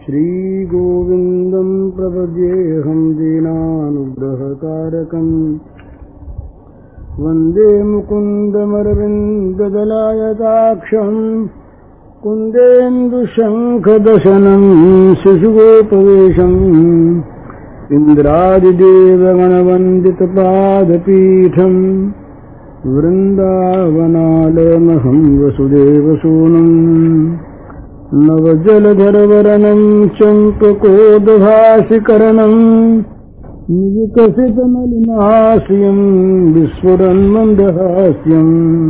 श्रीगोविन्दं प्रपद्येऽहं दीनानुग्रहकारकम् वन्दे मुकुन्दमरविन्ददलायताक्षम् कुन्देन्दुशङ्खदशनम् शिशुगोपवेशम् इन्द्रादिदेवगणवन्दितपादपीठम् वृन्दावनालयमहं वसुदेवसूनुम् नवजलधरवरणं चम्पकोदभासिकरणम् विकसितमलिनास्यं विस्फुरन्मन्दहास्यम्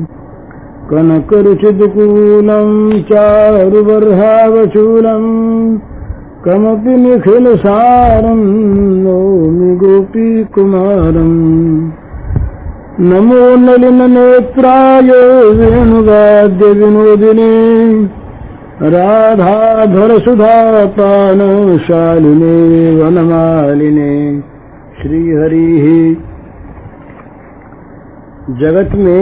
कनकरुचितकूलं चारुबर्हावचूलम् कमपि निखिलसारं नौमि गोपीकुमारम् नमो नलिननेत्राय वेणुवाद्यविनोदिने राधाधरसुधापानशालिने वनमालिने श्रीहरिः। जगत में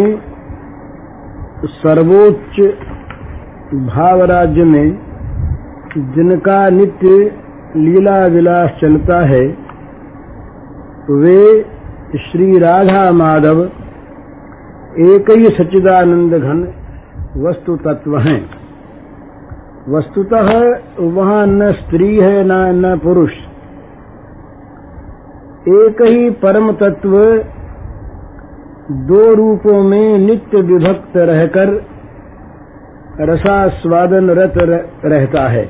सर्वोच्च भावराज्य में जिनका नित्य लीला विलास चलता है वे श्री राधा माधव एक ही सच्चिदानंद घन वस्तु तत्व हैं। वस्तुतः वहाँ न स्त्री है न पुरुष, एक ही परम तत्व दो रूपों में नित्य विभक्त रहकर रसास्वादन रत रहता है।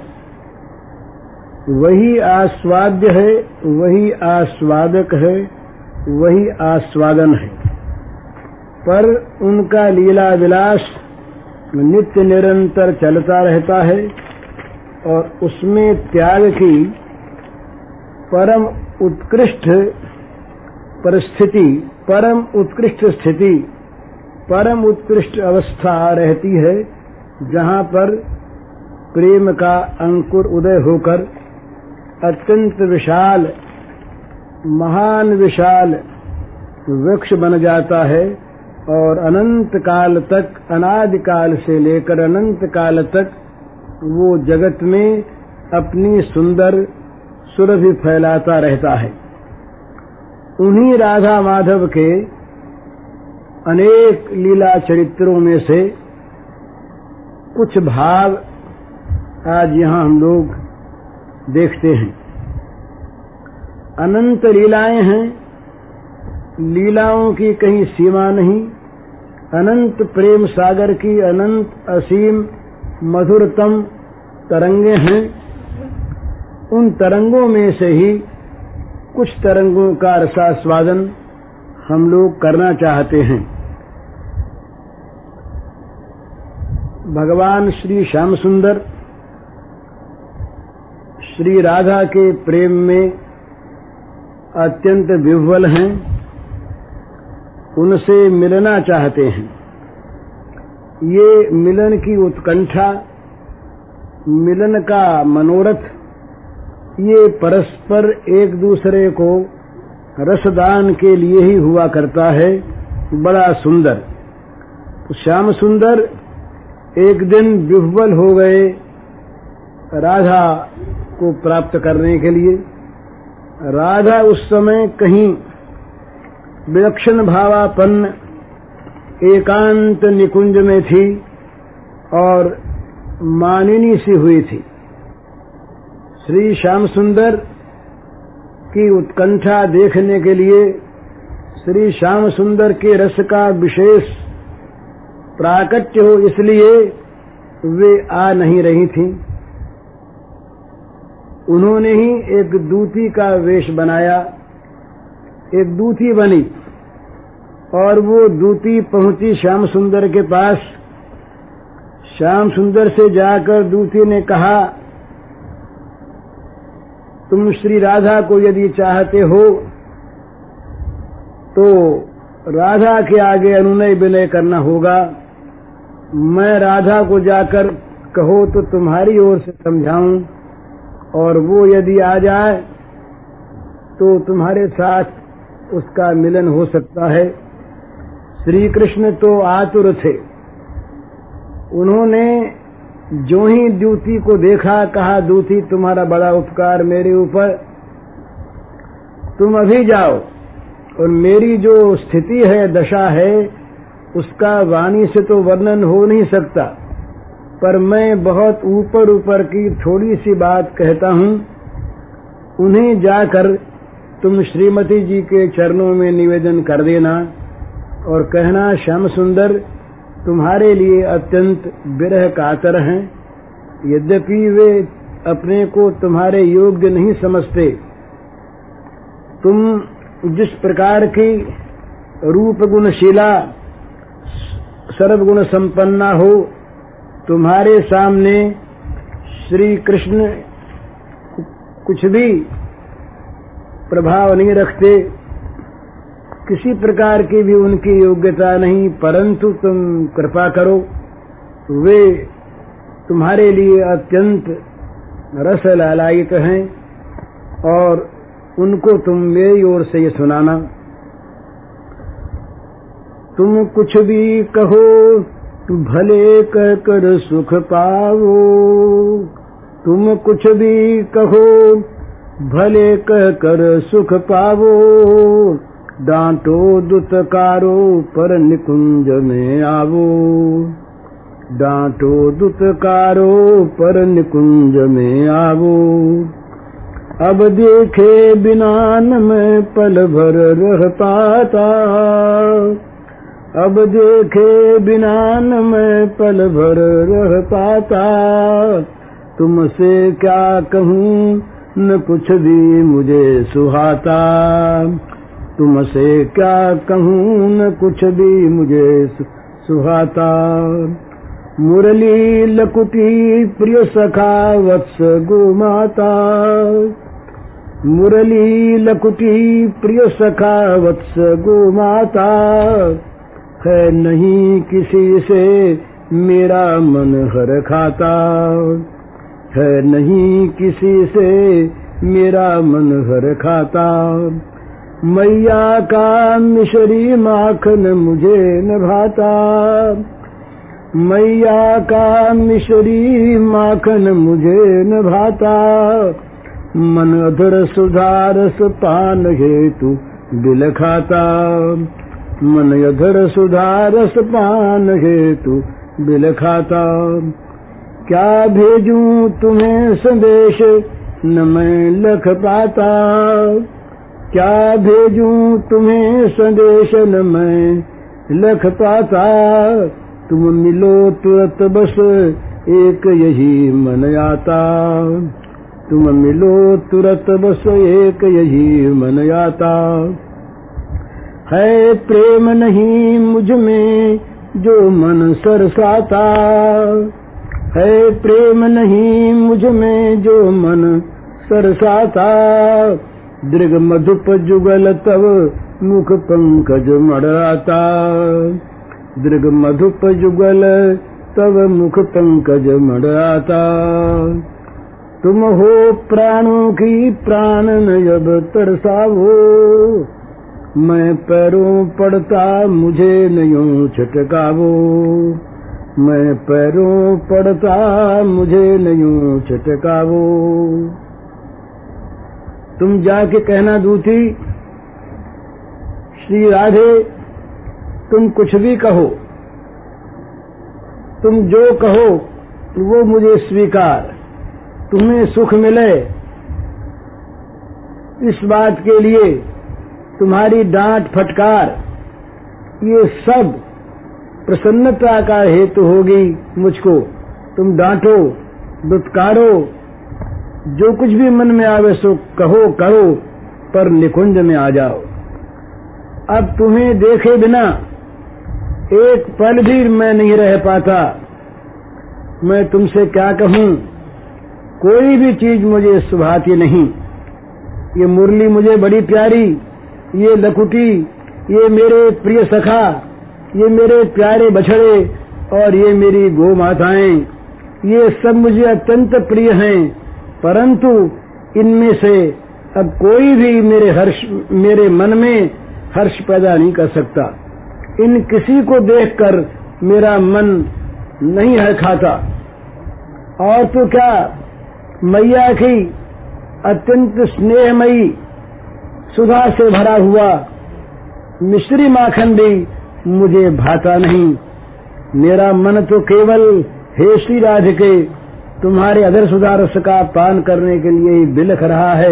वही आस्वाद्य है, वही आस्वादक है, वही आस्वादन है, पर उनका लीला विलास नित्य निरंतर चलता रहता है और उसमें त्याग की परम उत्कृष्ट परिस्थिति, परम उत्कृष्ट स्थिति, परम उत्कृष्ट अवस्था रहती है, जहाँ पर प्रेम का अंकुर उदय होकर अत्यंत विशाल, महान विशाल वृक्ष बन जाता है और अनंत काल तक, अनादि काल से लेकर अनंत काल तक वो जगत में अपनी सुंदर सुरभि फैलाता रहता है। उन्हीं राधा माधव के अनेक लीला चरित्रों में से कुछ भाव आज यहाँ हम लोग देखते हैं। अनंत लीलाएं हैं, लीलाओं की कहीं सीमा नहीं, अनंत प्रेम सागर की अनंत असीम मधुरतम तरंगे हैं। उन तरंगों में से ही कुछ तरंगों का रसास्वादन हम लोग करना चाहते हैं। भगवान श्री श्याम सुंदर श्री राधा के प्रेम में अत्यंत विह्वल हैं, उनसे मिलना चाहते हैं। ये मिलन की उत्कंठा, मिलन का मनोरथ, ये परस्पर एक दूसरे को रसदान के लिए ही हुआ करता है। बड़ा सुंदर। श्याम सुंदर एक दिन विह्वल हो गए राधा को प्राप्त करने के लिए। राधा उस समय कहीं विलक्षण भावापन्न एकांत निकुंज में थी और मानिनी सी हुई थी। श्री श्याम सुंदर की उत्कंठा देखने के लिए, श्री श्याम सुंदर के रस का विशेष प्राकट्य हो, इसलिए वे आ नहीं रही थीं। उन्होंने ही एक दूती का वेश बनाया, एक दूती बनी और वो दूती पहुंची श्याम सुंदर के पास। श्याम सुंदर से जाकर दूती ने कहा, तुम श्री राधा को यदि चाहते हो तो राधा के आगे अनुनय विनय करना होगा। मैं राधा को जाकर कहो तो तुम्हारी ओर से समझाऊं और वो यदि आ जाए तो तुम्हारे साथ उसका मिलन हो सकता है। श्री कृष्ण तो आतुर थे, उन्होंने जो ही दूती को देखा, कहा दूती तुम्हारा बड़ा उपकार मेरे ऊपर, तुम अभी जाओ और मेरी जो स्थिति है, दशा है, उसका वाणी से तो वर्णन हो नहीं सकता, पर मैं बहुत ऊपर ऊपर की थोड़ी सी बात कहता हूँ। उन्हें जाकर तुम श्रीमती जी के चरणों में निवेदन कर देना और कहना, श्याम सुंदर तुम्हारे लिए अत्यंत विरह कातर हैं। यद्यपि वे अपने को तुम्हारे योग्य नहीं समझते, तुम जिस प्रकार की रूप गुणशीला सर्वगुण संपन्ना हो, तुम्हारे सामने श्री कृष्ण कुछ भी प्रभाव नहीं रखते, किसी प्रकार की भी उनकी योग्यता नहीं, परंतु तुम कृपा करो, वे तुम्हारे लिए अत्यंत रस लालायित हैं और उनको तुम मेरी ओर से ये सुनाना। तुम कुछ भी कहो भले कह कर सुख पाओ, तुम कुछ भी कहो भले कह कर सुख पावो, डांटो दुत्कारो पर निकुंज में आवो, डांटो दुत्कारो पर निकुंज में आवो। अब देखे बिना न मैं पल भर रह पाता, अब देखे बिना न मैं पल भर रह पाता, तुमसे क्या कहूँ न कुछ भी मुझे सुहाता, तुमसे क्या कहूँ न कुछ भी मुझे सुहाता। मुरली लकुटी प्रिय सखा वत्स गोमाता, मुरली लकुटी प्रिय सखा वत्स गोमाता, है नहीं किसी से मेरा मन हर खाता, है नहीं किसी से मेरा मन हर खाता। मैया का मिश्री माखन मुझे न भाता, मैया का मिश्री माखन मुझे न भाता, मन अधर सुधारस पान हेतु बिल खाता, मन अधर सुधारस पान हेतु बिल खाता। क्या भेजूं तुम्हें संदेश न मैं लख पाता, क्या भेजूं तुम्हें संदेश न मैं लख पाता, तुम मिलो तुरंत बस एक यही मन आता, तुम मिलो तुरंत बस एक यही मन आता। है प्रेम नहीं मुझ में जो मन सरसाता, है प्रेम नहीं मुझ में जो मन सरसाता, दृग मधुप जुगल तव मुख पंकज मड़ाता, दृग मधुप जुगल तव मुख पंकज मड़ाता। तुम हो प्राणों की प्राण अब तरसावो, मैं पैरों पड़ता मुझे नयों छटकावो, मैं पैरों पड़ता मुझे नयों छटकावो। तुम जाके कहना दूती, श्री राधे तुम कुछ भी कहो, तुम जो कहो वो मुझे स्वीकार, तुम्हें सुख मिले इस बात के लिए तुम्हारी डांट फटकार ये सब प्रसन्नता का हेतु होगी मुझको। तुम डांटो दुत्कारो, जो कुछ भी मन में आवे सो कहो करो, पर निकुंज में आ जाओ। अब तुम्हें देखे बिना एक पल भी मैं नहीं रह पाता। मैं तुमसे क्या कहूँ, कोई भी चीज मुझे सुभाती नहीं। ये मुरली मुझे बड़ी प्यारी, ये लकुटी, ये मेरे प्रिय सखा, ये मेरे प्यारे बछड़े और ये मेरी गौ माताएं, ये सब मुझे अत्यंत प्रिय हैं, परंतु इनमें से अब कोई भी मेरे मन में हर्ष पैदा नहीं कर सकता। इन किसी को देखकर मेरा मन नहीं है खाता। और तो क्या मैया की अत्यंत स्नेहमयी सुधा से भरा हुआ मिश्री माखन भी मुझे भाता नहीं। मेरा मन तो केवल हे श्री राधिके तुम्हारे अधर सुधा रस का पान करने के लिए ही बिलख रहा है।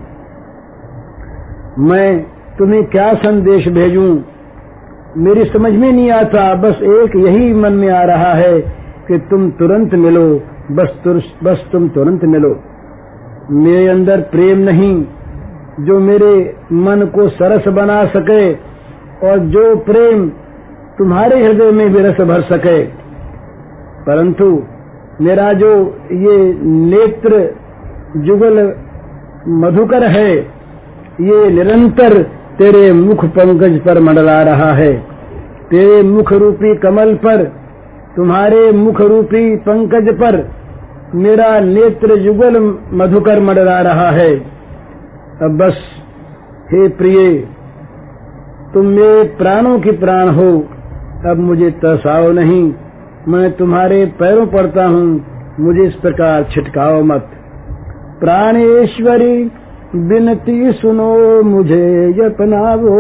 मैं तुम्हें क्या संदेश भेजूं, मेरी समझ में नहीं आता। बस एक यही मन में आ रहा है कि तुम तुरंत मिलो, बस तुम तुरंत मिलो। मेरे अंदर प्रेम नहीं जो मेरे मन को सरस बना सके, और जो प्रेम तुम्हारे हृदय में भी रस भर सके। परंतु मेरा जो ये नेत्र जुगल मधुकर है, ये निरंतर तेरे मुख पंकज पर मंडरा रहा है। तेरे मुख रूपी कमल पर, तुम्हारे मुख रूपी पंकज पर मेरा नेत्र जुगल मधुकर मंडरा रहा है। अब बस हे प्रिय, तुम मेरे प्राणों की प्राण हो, अब मुझे तरसाओ नहीं। मैं तुम्हारे पैरों पड़ता हूँ, मुझे इस प्रकार छिटकाओ मत। प्राणेश्वरी विनती सुनो मुझे अपनाओ,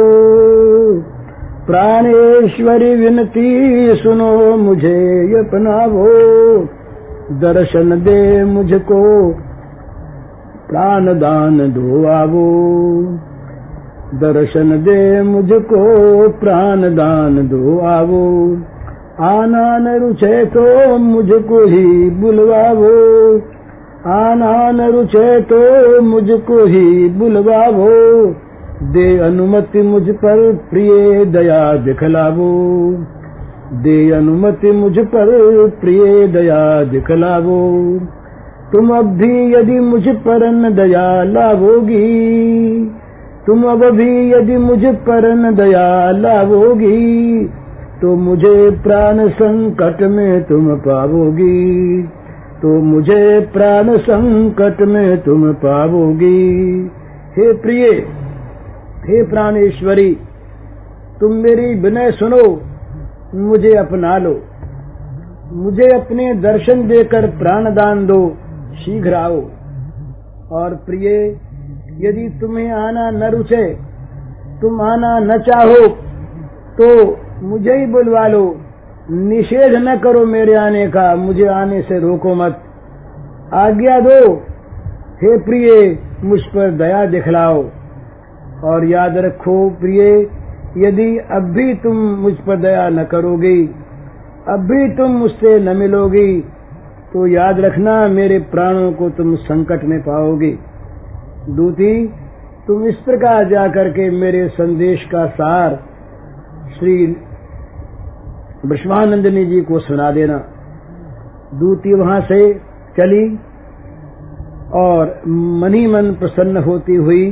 प्राणेश्वरी विनती सुनो मुझे अपनाओ। दर्शन दे मुझको प्राण दान दो आवो, दर्शन दे मुझको प्राण दान दो आवो। आना न रुचे तो मुझको ही बुलवाओ, आना न रुचे तो मुझको ही बुलवाओ। दे अनुमति मुझ पर प्रिय दया दिखलावो, दे अनुमति मुझ पर प्रिय दया दिखलावो। तुम अब भी यदि मुझ पर न दया लावोगी, तुम अब भी यदि मुझ पर न दया लावोगी, तो मुझे प्राण संकट में तुम पावोगी, तो मुझे प्राण संकट में तुम पावोगी। हे प्रिय, हे प्राणेश्वरी, तुम मेरी विनय सुनो, मुझे अपना लो, मुझे अपने दर्शन देकर प्राणदान दो, शीघ्र आओ। और प्रिय, यदि तुम्हें आना न रुचे, तुम आना न चाहो, तो मुझे ही बुलवा लो। निषेध न करो मेरे आने का, मुझे आने से रोको मत, आज्ञा दो। हे प्रिय, मुझ पर दया दिखलाओ। और याद रखो प्रिय, यदि अब भी तुम मुझ पर दया न करोगी, अब भी तुम मुझसे न मिलोगी, तो याद रखना मेरे प्राणों को तुम संकट में पाओगी। दूती, तुम इस प्रकार जाकर के मेरे संदेश का सार श्री वृषभानंदिनी जी को सुना देना। दूती वहां से चली और मनी मन प्रसन्न होती हुई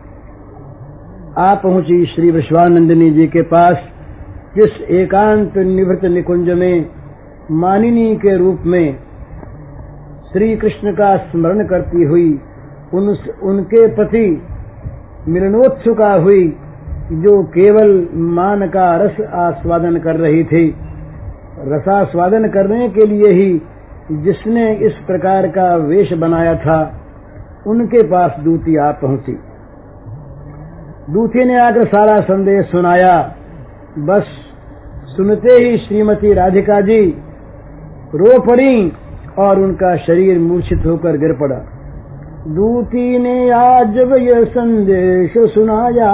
आ पहुंची श्री वृषभानंदिनी जी के पास, जिस एकांत निवृत्त निकुंज में मानिनी के रूप में श्री कृष्ण का स्मरण करती हुई उनके प्रति मिलनोत्सुका हुई, जो केवल मान का रस आस्वादन कर रही थी। रसास्वादन करने के लिए ही जिसने इस प्रकार का वेश बनाया था, उनके पास दूती आ पहुंची। दूती ने आकर सारा संदेश सुनाया। बस सुनते ही श्रीमती राधिका जी रो पड़ी और उनका शरीर मूर्छित होकर गिर पड़ा। दूती ने आज जब यह संदेश सुनाया,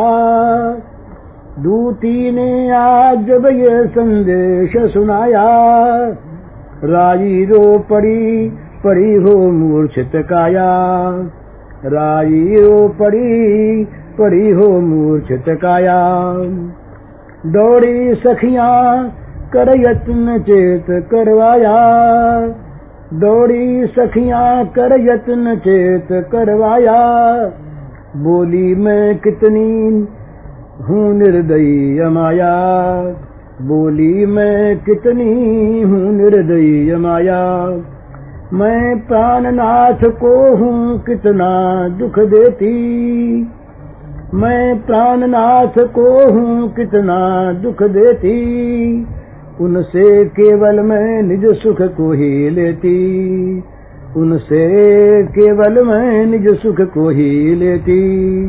दूती ने आज जब यह संदेश सुनाया, राई रो पड़ी पड़ी हो मूर्छित काया, राई रो पड़ी पड़ी हो मूर्छित काया। दौड़ी सखियां कर यत्न चेत करवाया, दौड़ी सखियां कर यत्न चेत करवाया। बोली मैं कितनी हूँ निर्दयी माया, बोली मैं कितनी हूँ निर्दयी माया। मैं प्राणनाथ को हूँ कितना दुख देती, मैं प्राणनाथ को हूँ कितना दुख देती। उनसे केवल मैं निज सुख को ही लेती, उनसे केवल मैं निज सुख को ही लेती।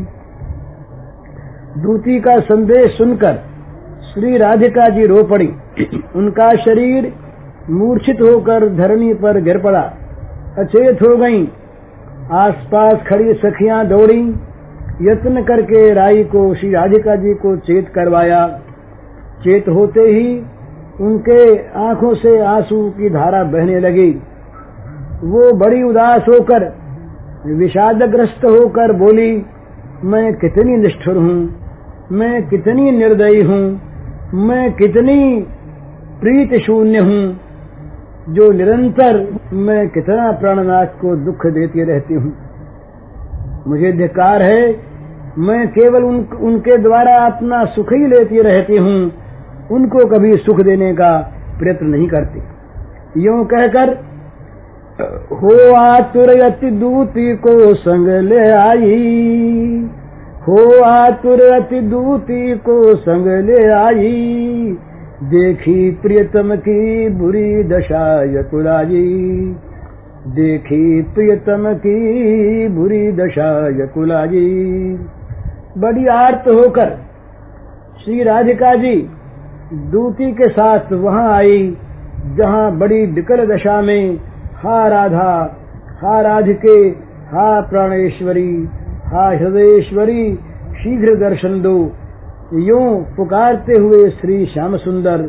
दूती का संदेश सुनकर श्री राधिका जी रो पड़ी। उनका शरीर मूर्छित होकर धरनी पर गिर पड़ा, अचेत हो गईं। आसपास खड़ी सखियां दौड़ी, यत्न करके राई को, श्री राधिका जी को चेत करवाया। चेत होते ही उनके आंखों से आंसू की धारा बहने लगी। वो बड़ी उदास होकर, विषादग्रस्त होकर बोली, मैं कितनी निष्ठुर हूँ, मैं कितनी निर्दयी हूँ, मैं कितनी प्रीति शून्य हूँ, जो निरंतर मैं कितना प्राणनाथ को दुख देती रहती हूँ। मुझे धिक्कार है, मैं केवल उनके द्वारा अपना सुख ही लेती रहती हूँ, उनको कभी सुख देने का प्रयत्न नहीं करती। यूं कहकर हो आतुर अति दूती को संग ले आई, हो आतुर अति दूती को संग ले आई, देखी प्रियतम की बुरी दशा यकुलाई, देखी प्रियतम की बुरी दशा यकुलाई। बड़ी आर्त होकर श्री राधिका जी दूती के साथ वहां आई, जहां बड़ी विकल दशा में हा राधा, हा राधिके, हा प्राणेश्वरी, हा हृदयेश्वरी, शीघ्र दर्शन दो, यूं पुकारते हुए श्री श्याम सुंदर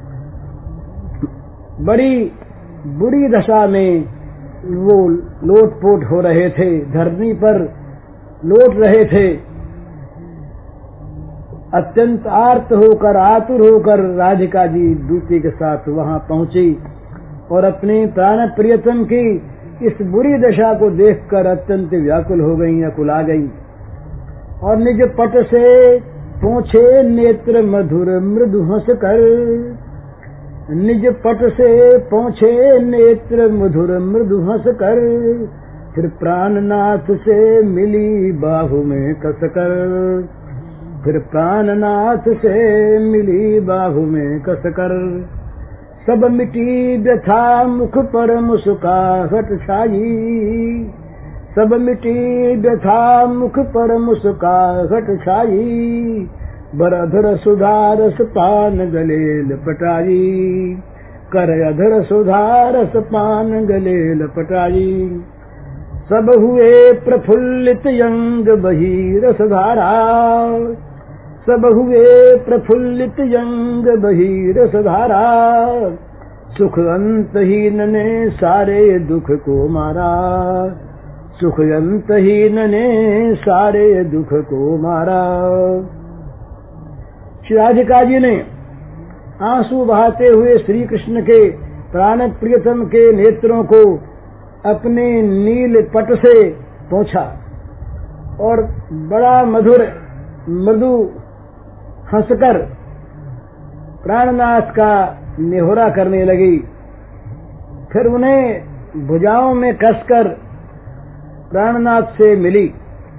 बड़ी बुरी दशा में वो लोटपोट हो रहे थे, धरनी पर लोट रहे थे। अत्यंत आर्त होकर, आतुर होकर राधिका जी दूती के साथ वहां पहुंची और अपनी प्राण प्रियतम की इस बुरी दशा को देखकर अत्यंत व्याकुल हो गईं, अकुला गईं और निज पट से पोंछे नेत्र मधुर मृदु हंस कर, निज पट से पोंछे नेत्र मधुर मृदु हंस कर, फिर प्राणनाथ से मिली बाहु में कसकर, फिर प्राणनाथ से मिली बाहु में कसकर। सब मिटी व्यथा मुख पर मुस्काहट छाई, सब मिटी व्यथा मुख पर मुस्काहट छाई, बर अधर सुधारस पान गले लपटाई, कर अधर सुधारस पान गले लपटाई। सब हुए प्रफुल्लित अंग बही रसधारा, सब हुए प्रफुल्लित अंग बही रसधारा, सुख अंतहीन ने सारे दुख को मारा, सुख अंतहीन ने सारे दुख को मारा। श्री राधिका जी ने आंसू बहाते हुए श्री कृष्ण के प्राण प्रियतम के नेत्रों को अपने नील पट से पोंछा और बड़ा मधुर मृदु हंसकर प्राणनाथ का निहोरा करने लगी। फिर उन्हें भुजाओं में कसकर प्राणनाथ से मिली।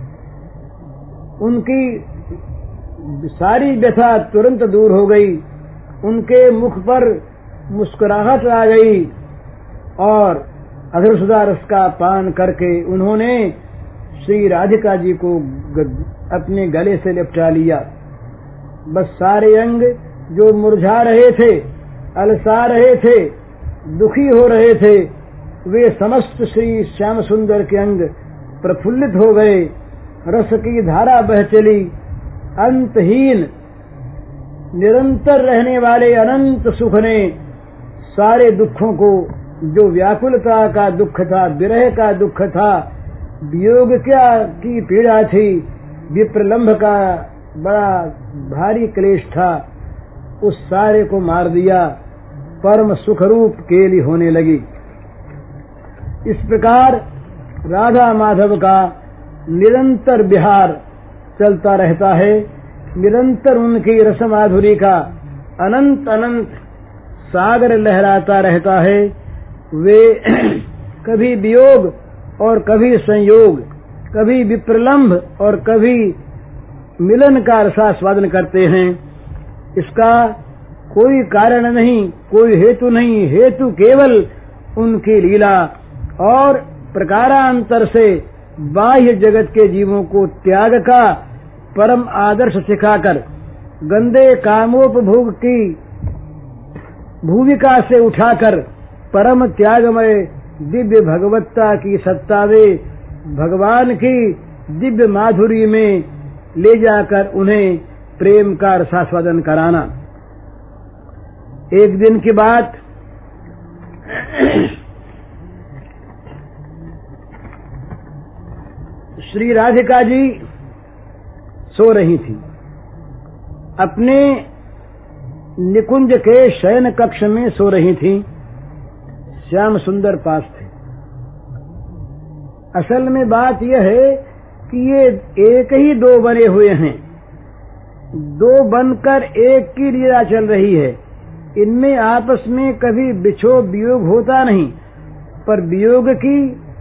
उनकी सारी व्यथा तुरंत दूर हो गई, उनके मुख पर मुस्कुराहट आ गई और अधरसुधा रस का पान करके उन्होंने श्री राधिका जी को अपने गले से लिपटा लिया। बस सारे अंग जो मुरझा रहे थे, अलसा रहे थे, दुखी हो रहे थे, वे समस्त श्री श्याम सुंदर के अंग प्रफुल्लित हो गए। रस की धारा बह चली। अंतहीन निरंतर रहने वाले अनंत सुख ने सारे दुखों को, जो व्याकुलता का दुख था, विरह का दुख था, वियोग की पीड़ा थी, विप्रलंभ का बड़ा भारी क्लेश था, उस सारे को मार दिया। परम सुखरूप केली होने लगी। इस प्रकार राधा माधव का निरंतर विहार चलता रहता है। निरंतर उनकी रस माधुरी का अनंत अनंत सागर लहराता रहता है। वे कभी वियोग और कभी संयोग, कभी विप्रलंभ और कभी मिलन का रसास्वादन करते हैं। इसका कोई कारण नहीं, कोई हेतु नहीं, हेतु केवल उनकी लीला और प्रकारांतर से बाह्य जगत के जीवों को त्याग का परम आदर्श सिखाकर गंदे कामोपभोग की भूमिका से उठाकर परम त्यागमय दिव्य भगवत्ता की सत्तावे भगवान की दिव्य माधुरी में ले जाकर उन्हें प्रेम का रसास्वादन कराना। एक दिन की बात, श्री राधिका जी सो रही थी। अपने निकुंज के शयन कक्ष में सो रही थी। श्याम सुंदर पास थे। असल में बात यह है कि ये एक ही दो बने हुए हैं, दो बनकर एक की लीला चल रही है। इनमें आपस में कभी बिछोह वियोग होता नहीं, पर वियोग की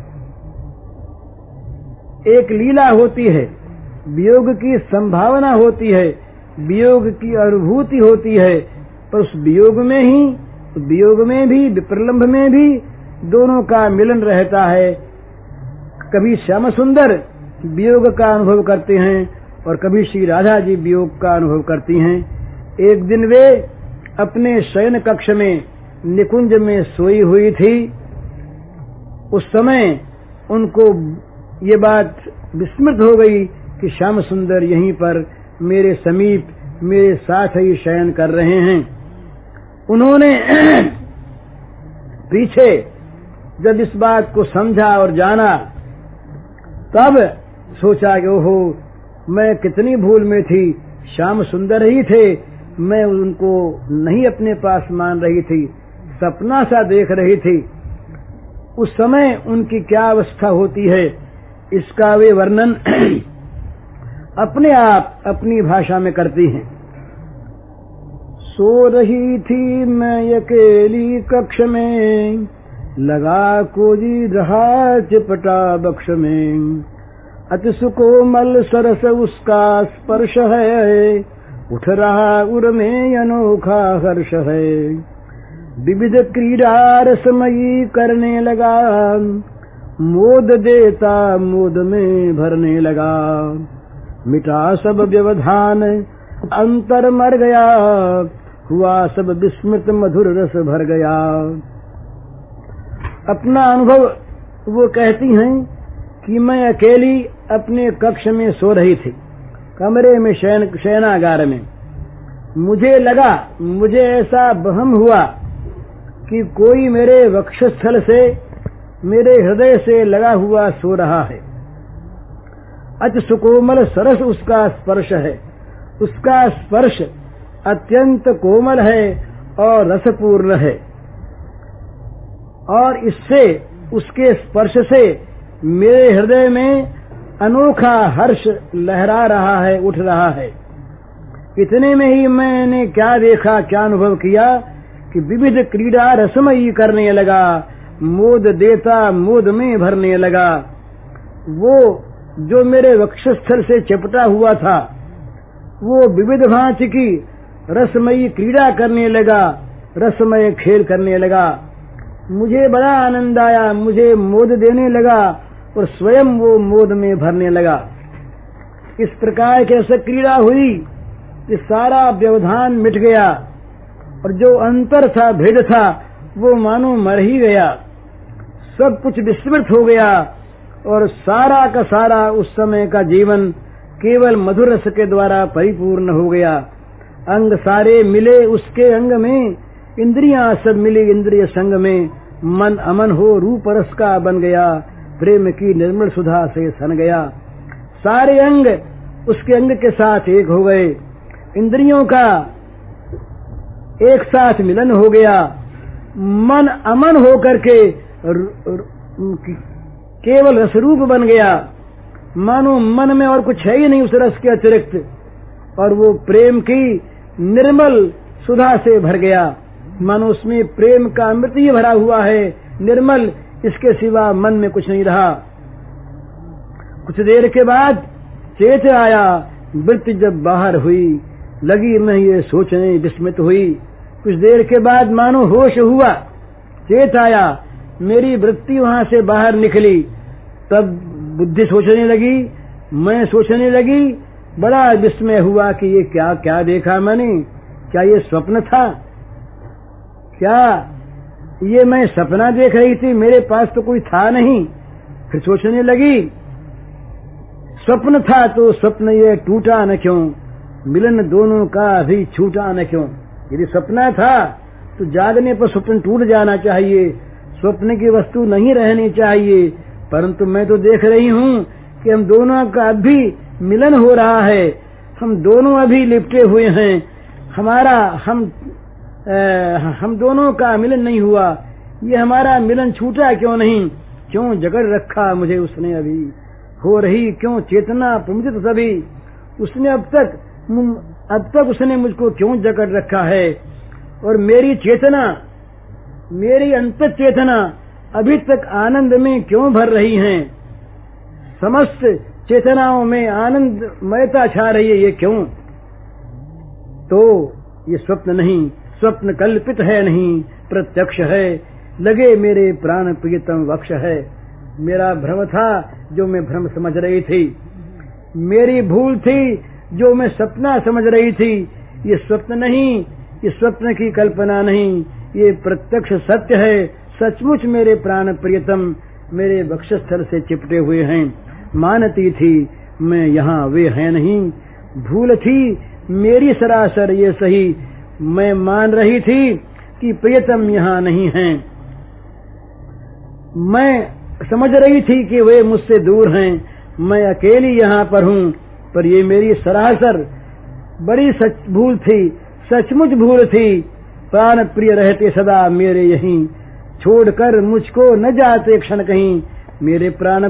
एक लीला होती है, वियोग की संभावना होती है, वियोग की अनुभूति होती है। पर उस वियोग में ही, वियोग में भी, विप्रलंभ में भी दोनों का मिलन रहता है। कभी श्याम सुंदर वियोग का अनुभव करते हैं और कभी श्री राधा जी वियोग का अनुभव करती हैं। एक दिन वे अपने शयन कक्ष में निकुंज में सोई हुई थी। उस समय उनको ये बात विस्मृत हो गई कि श्याम सुंदर यहीं पर मेरे समीप मेरे साथ ही शयन कर रहे हैं। उन्होंने पीछे जब इस बात को समझा और जाना, तब सोचा कि ओहो, मैं कितनी भूल में थी। श्याम सुंदर ही थे, मैं उनको नहीं अपने पास मान रही थी, सपना सा देख रही थी। उस समय उनकी क्या अवस्था होती है, इसका वे वर्णन अपने आप अपनी भाषा में करती हैं। सो रही थी मैं अकेली कक्ष में, लगा कोई रहा चिपटा बक्ष में। अति सुकोमल सरस उसका स्पर्श है, उठ रहा उर में अनोखा हर्ष है। विविध क्रीड़ा रसमयी करने लगा, मोद देता मोद में भरने लगा। मिटा सब व्यवधान अंतर मर गया, हुआ सब विस्मृत मधुर रस भर गया। अपना अनुभव वो कहती हैं कि मैं अकेली अपने कक्ष में सो रही थी, कमरे में शयनागार में। मुझे लगा, मुझे ऐसा वहम हुआ कि कोई मेरे वक्षस्थल से, मेरे हृदय से लगा हुआ सो रहा है। अति सुकोमल सरस उसका स्पर्श है, उसका स्पर्श अत्यंत कोमल है और रसपूर्ण है, और इससे, उसके स्पर्श से मेरे हृदय में अनोखा हर्ष लहरा रहा है, उठ रहा है। इतने में ही मैंने क्या देखा, क्या अनुभव किया कि विविध क्रीड़ा रसमयी करने लगा, मोद देता मोद में भरने लगा। वो जो मेरे वक्षस्थल से चिपटा हुआ था, वो विविध भांति की रसमयी क्रीड़ा करने लगा, रसमय खेल करने लगा। मुझे बड़ा आनंद आया, मुझे मोद देने लगा और स्वयं वो मोद में भरने लगा। इस प्रकार की ऐसी क्रीड़ा हुई कि सारा व्यवधान मिट गया और जो अंतर था, भेद था, वो मानो मर ही गया। सब कुछ विस्मृत हो गया और सारा का सारा उस समय का जीवन केवल मधुर रस के द्वारा परिपूर्ण हो गया। अंग सारे मिले उसके अंग में, इंद्रियां सब मिली इंद्रिय संग में। मन अमन हो रूप रस का बन गया, प्रेम की निर्मल सुधा से सन गया। सारे अंग उसके अंग के साथ एक हो गए, इंद्रियों का एक साथ मिलन हो गया। मन अमन हो करके केवल रसरूप बन गया, मानो मन में और कुछ है ही नहीं उस रस के अतिरिक्त, और वो प्रेम की निर्मल सुधा से भर गया, मानो उसमें प्रेम का अमृत ही भरा हुआ है, निर्मल, इसके सिवा मन में कुछ नहीं रहा। कुछ देर के बाद चेत आया, वृत्ति जब बाहर हुई, लगी मैं ये सोचने विस्मित हुई। कुछ देर के बाद मानो होश हुआ, चेत आया, मेरी वृत्ति वहां से बाहर निकली, तब बुद्धि सोचने लगी, मैं सोचने लगी। बड़ा विस्मय हुआ कि ये क्या क्या देखा मैंने, क्या ये स्वप्न था, क्या ये मैं सपना देख रही थी, मेरे पास तो कोई था नहीं। फिर सोचने लगी, स्वप्न था तो स्वप्न ये टूटा न क्यों, मिलन दोनों का भी छूटा न क्यों। यदि सपना था तो जागने पर स्वप्न टूट जाना चाहिए, स्वप्न की वस्तु नहीं रहनी चाहिए। परंतु मैं तो देख रही हूँ कि हम दोनों का अभी मिलन हो रहा है, हम दोनों अभी लिपटे हुए हैं, हम दोनों का मिलन नहीं हुआ। ये हमारा मिलन छूटा क्यों नहीं, क्यों जकड़ रखा मुझे उसने अभी, हो रही क्यों चेतना प्रमुदित सभी, उसने अब तक उसने मुझको क्यों जकड़ रखा है। और मेरी चेतना, मेरी अंतर चेतना अभी तक आनंद में क्यों भर रही है, समस्त चेतनाओं में आनंदमयता छा रही है, ये क्यों। तो ये स्वप्न नहीं, स्वप्न कल्पित है नहीं, प्रत्यक्ष है, लगे मेरे प्राण प्रियतम वक्ष है। मेरा भ्रम था जो मैं भ्रम समझ रही थी, मेरी भूल थी जो मैं सपना समझ रही थी। ये स्वप्न नहीं, ये स्वप्न की कल्पना नहीं, ये प्रत्यक्ष सत्य है। सचमुच मेरे प्राण प्रियतम मेरे वक्षस्थल से चिपटे हुए हैं। मानती थी मैं यहाँ, वे हैं नहीं, भूल थी मेरी सरासर ये सही, मैं मान रही थी कि प्रियतम यहाँ नहीं हैं। मैं समझ रही थी कि वे मुझसे दूर हैं, मैं अकेली यहाँ पर हूँ, पर ये मेरी सरासर बड़ी भूल थी, सचमुच भूल थी। प्राण प्रिय रहते सदा मेरे यहीं, छोड़कर मुझको न जाते क्षण कहीं। मेरे प्राण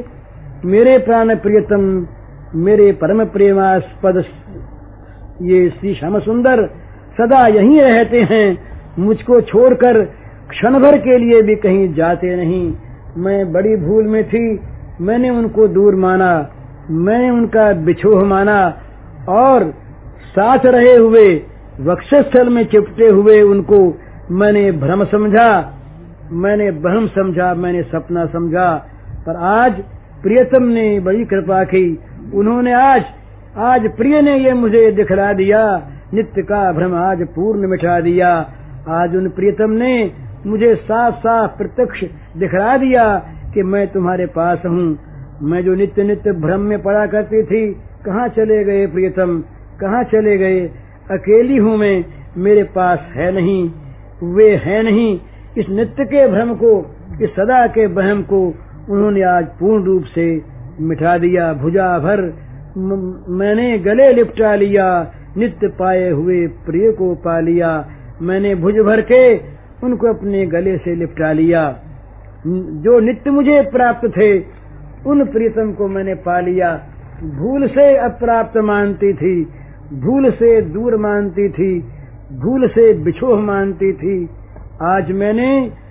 प्रियतम, मेरे परम प्रेमास्पद ये श्री श्याम सुंदर सदा यहीं रहते हैं, मुझको छोड़कर क्षण भर के लिए भी कहीं जाते नहीं। मैं बड़ी भूल में थी, मैंने उनको दूर माना, मैंने उनका बिछोह माना, और साथ रहे हुए वक्षस्थल में चिपटे हुए उनको मैंने भ्रम समझा, मैंने भ्रम समझा, मैंने सपना समझा। पर आज प्रियतम ने बड़ी कृपा की, उन्होंने आज प्रिय ने ये मुझे दिखला दिया, नित्य का भ्रम आज पूर्ण मिटा दिया। आज उन प्रियतम ने मुझे साफ साफ प्रत्यक्ष दिखला दिया कि मैं तुम्हारे पास हूँ। मैं जो नित्य नित्य भ्रम में पड़ा करती थी, कहाँ चले गए प्रियतम, कहाँ चले गए। अकेली हूँ मैं, मेरे पास है नहीं, वे है नहीं। इस नित्य के भ्रम को, इस सदा के वहम को उन्होंने आज पूर्ण रूप से मिटा दिया। भुजा भर मैंने गले लिपटा लिया, नित्य पाए हुए प्रिय को पा लिया। मैंने भुज भर के उनको अपने गले से लिपटा लिया। जो नित्य मुझे प्राप्त थे उन प्रियतम को मैंने पा लिया। भूल से अप्राप्त मानती थी, भूल से दूर मानती थी, भूल से बिछोह मानती थी। आज मैंने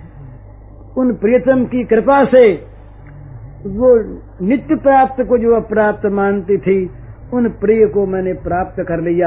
उन प्रियतम की कृपा से वो नित्य प्राप्त को जो अप्राप्त मानती थी, उन प्रिय को मैंने प्राप्त कर लिया।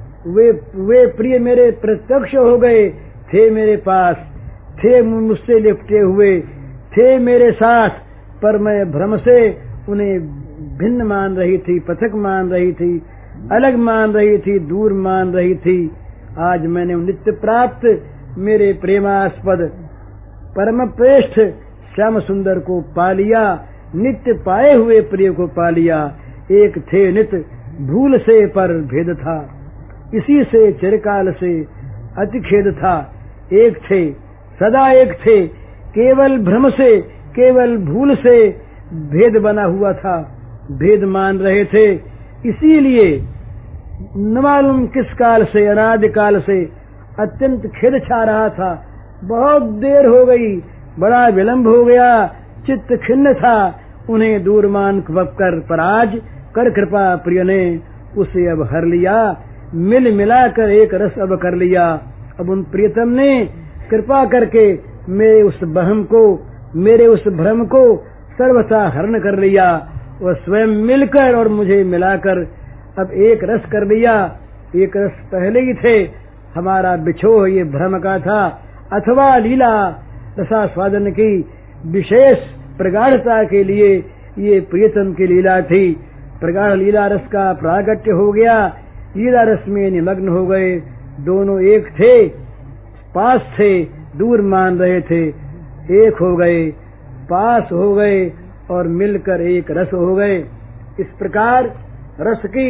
वे प्रिय मेरे प्रत्यक्ष हो गए, थे मेरे पास, थे मुझसे लिपटे हुए, थे मेरे साथ, पर मैं भ्रम से उन्हें भिन्न मान रही थी, पृथक मान रही थी, अलग मान रही थी, दूर मान रही थी। आज मैंने नित्य प्राप्त मेरे प्रेमास्पद परम श्रेष्ठ श्याम सुंदर को पा लिया, नित्य पाए हुए प्रिय को पा लिया। एक थे नित्य भूल से पर भेद था, इसी से चिरकाल से अति खेद था। एक थे, सदा एक थे, केवल भ्रम से, केवल भूल से भेद बना हुआ था, भेद मान रहे थे। इसीलिए न मालूम किस काल से, अनादि काल से अत्यंत खेद छा रहा था। बहुत देर हो गई, बड़ा विलंब हो गया, चित्त खिन्न था उन्हें दूर मान कर, पर आज कर कृपा प्रिय ने उसे अब हर लिया, मिल मिलाकर एक रस अब कर लिया। अब उन प्रियतम ने कृपा करके मेरे उस बहम को, मेरे उस भ्रम को सर्वथा हरण कर लिया, और स्वयं मिलकर और मुझे मिलाकर अब एक रस कर लिया। एक रस पहले ही थे, हमारा बिछोह ये भ्रम का था, अथवा लीला रसास्वादन की विशेष प्रगाढ़ता के लिए ये प्रियतम की लीला थी। प्रगाढ़ लीला रस का प्रागट्य हो गया, लीला रस में निमग्न हो गए। दोनों एक थे, पास थे, दूर मान रहे थे, एक हो गए, पास हो गए और मिलकर एक रस हो गए। इस प्रकार रस की